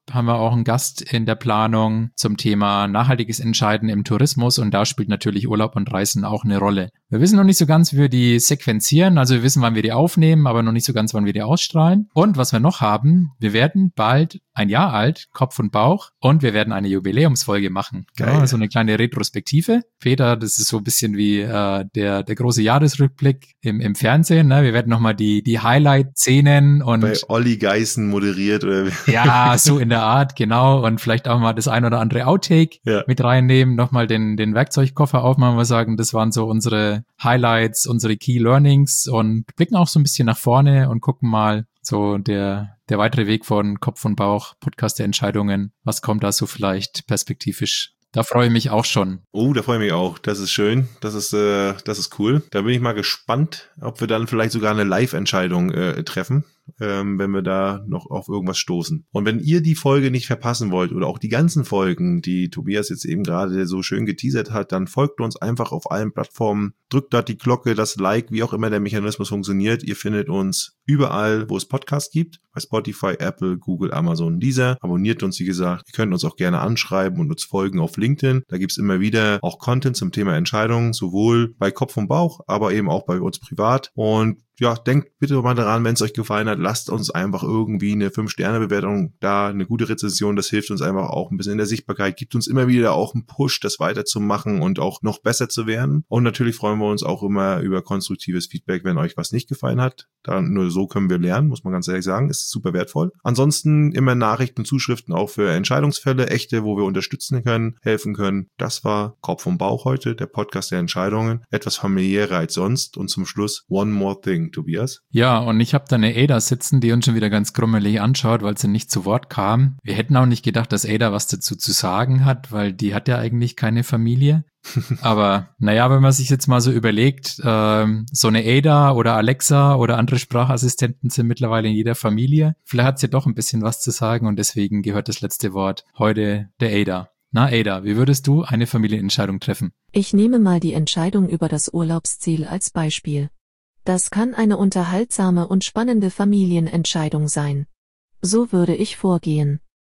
haben wir auch einen Gast in der Planung zum Thema nachhaltiges Entscheiden im Tourismus und da spielt natürlich Urlaub und Reisen auch eine Rolle. Wir wissen noch nicht so ganz, wie wir die sequenzieren, also wir wissen, wann wir die aufnehmen, aber noch nicht so ganz, wann wir die ausstrahlen. Und was wir noch haben, wir werden bald ein Jahr alt, Kopf und Bauch, und wir werden eine Jubiläumsfolge machen. Geil. Ja, so eine kleine Retrospektive. Peter, das ist so ein bisschen wie der große Jahresrückblick im Fernsehen. Ne? Wir werden nochmal die Highlight-Szenen und bei Olli Geißen moderiert oder ja, so in der Art, genau. Und vielleicht auch mal das ein oder andere Outtake mit reinnehmen, nochmal den Werkzeugkoffer aufmachen, wir sagen, das waren so unsere Highlights, unsere Key Learnings und blicken auch so ein bisschen nach vorne und gucken mal so der weitere Weg von Kopf und Bauch, Podcast der Entscheidungen. Was kommt da so vielleicht perspektivisch? Da freue ich mich auch schon. Oh, da freue ich mich auch. Das ist schön. Das ist cool. Da bin ich mal gespannt, ob wir dann vielleicht sogar eine Live-Entscheidung treffen, wenn wir da noch auf irgendwas stoßen. Und wenn ihr die Folge nicht verpassen wollt oder auch die ganzen Folgen, die Tobias jetzt eben gerade so schön geteasert hat, dann folgt uns einfach auf allen Plattformen, drückt dort die Glocke, das Like, wie auch immer der Mechanismus funktioniert. Ihr findet uns überall, wo es Podcasts gibt, bei Spotify, Apple, Google, Amazon, Deezer. Abonniert uns, wie gesagt. Ihr könnt uns auch gerne anschreiben und uns folgen auf LinkedIn. Da gibt's immer wieder auch Content zum Thema Entscheidungen, sowohl bei Kopf und Bauch, aber eben auch bei uns privat. Und ja, denkt bitte mal daran, wenn es euch gefallen hat, lasst uns einfach irgendwie eine 5-Sterne-Bewertung da, eine gute Rezension, das hilft uns einfach auch ein bisschen in der Sichtbarkeit, gibt uns immer wieder auch einen Push, das weiterzumachen und auch noch besser zu werden. Und natürlich freuen wir uns auch immer über konstruktives Feedback, wenn euch was nicht gefallen hat. Dann nur so können wir lernen, muss man ganz ehrlich sagen, ist super wertvoll. Ansonsten immer Nachrichten, Zuschriften auch für Entscheidungsfälle, echte, wo wir unterstützen können, helfen können. Das war Kopf und Bauch heute, der Podcast der Entscheidungen, etwas familiärer als sonst und zum Schluss One More Thing. Tobias? Ja, und ich habe da eine Ada sitzen, die uns schon wieder ganz grummelig anschaut, weil sie nicht zu Wort kam. Wir hätten auch nicht gedacht, dass Ada was dazu zu sagen hat, weil die hat ja eigentlich keine Familie. Aber naja, wenn man sich jetzt mal so überlegt, so eine Ada oder Alexa oder andere Sprachassistenten sind mittlerweile in jeder Familie. Vielleicht hat sie doch ein bisschen was zu sagen und deswegen gehört das letzte Wort heute der Ada. Na Ada, wie würdest du eine Familienentscheidung treffen? Ich nehme mal die Entscheidung über das Urlaubsziel als Beispiel. Das kann eine unterhaltsame und spannende Familienentscheidung sein. So würde ich vorgehen.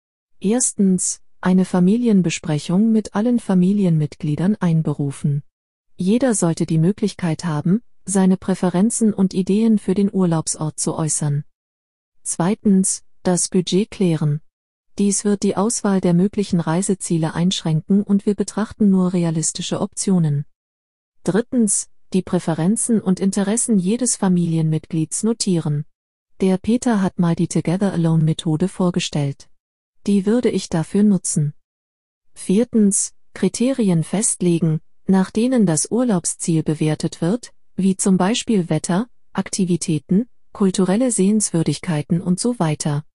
Erstens, eine Familienbesprechung mit allen Familienmitgliedern einberufen. Jeder sollte die Möglichkeit haben, seine Präferenzen und Ideen für den Urlaubsort zu äußern. Zweitens, das Budget klären. Dies wird die Auswahl der möglichen Reiseziele einschränken und wir betrachten nur realistische Optionen. Drittens, die Präferenzen und Interessen jedes Familienmitglieds notieren. Der Peter hat mal die Together-Alone-Methode vorgestellt. Die würde ich dafür nutzen. Viertens, Kriterien festlegen, nach denen das Urlaubsziel bewertet wird, wie zum Beispiel Wetter, Aktivitäten, kulturelle Sehenswürdigkeiten und so weiter.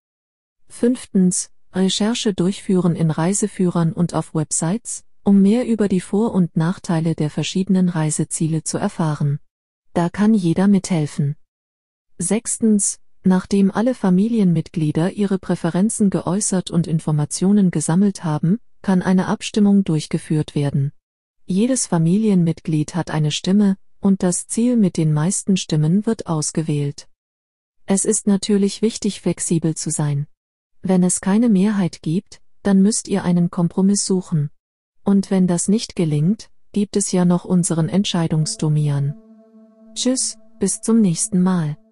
Fünftens, Recherche durchführen in Reiseführern und auf Websites, um mehr über die Vor- und Nachteile der verschiedenen Reiseziele zu erfahren. Da kann jeder mithelfen. Sechstens, nachdem alle Familienmitglieder ihre Präferenzen geäußert und Informationen gesammelt haben, kann eine Abstimmung durchgeführt werden. Jedes Familienmitglied hat eine Stimme, und das Ziel mit den meisten Stimmen wird ausgewählt. Es ist natürlich wichtig, flexibel zu sein. Wenn es keine Mehrheit gibt, dann müsst ihr einen Kompromiss suchen. Und wenn das nicht gelingt, gibt es ja noch unseren Entscheidungsdomian. Tschüss, bis zum nächsten Mal.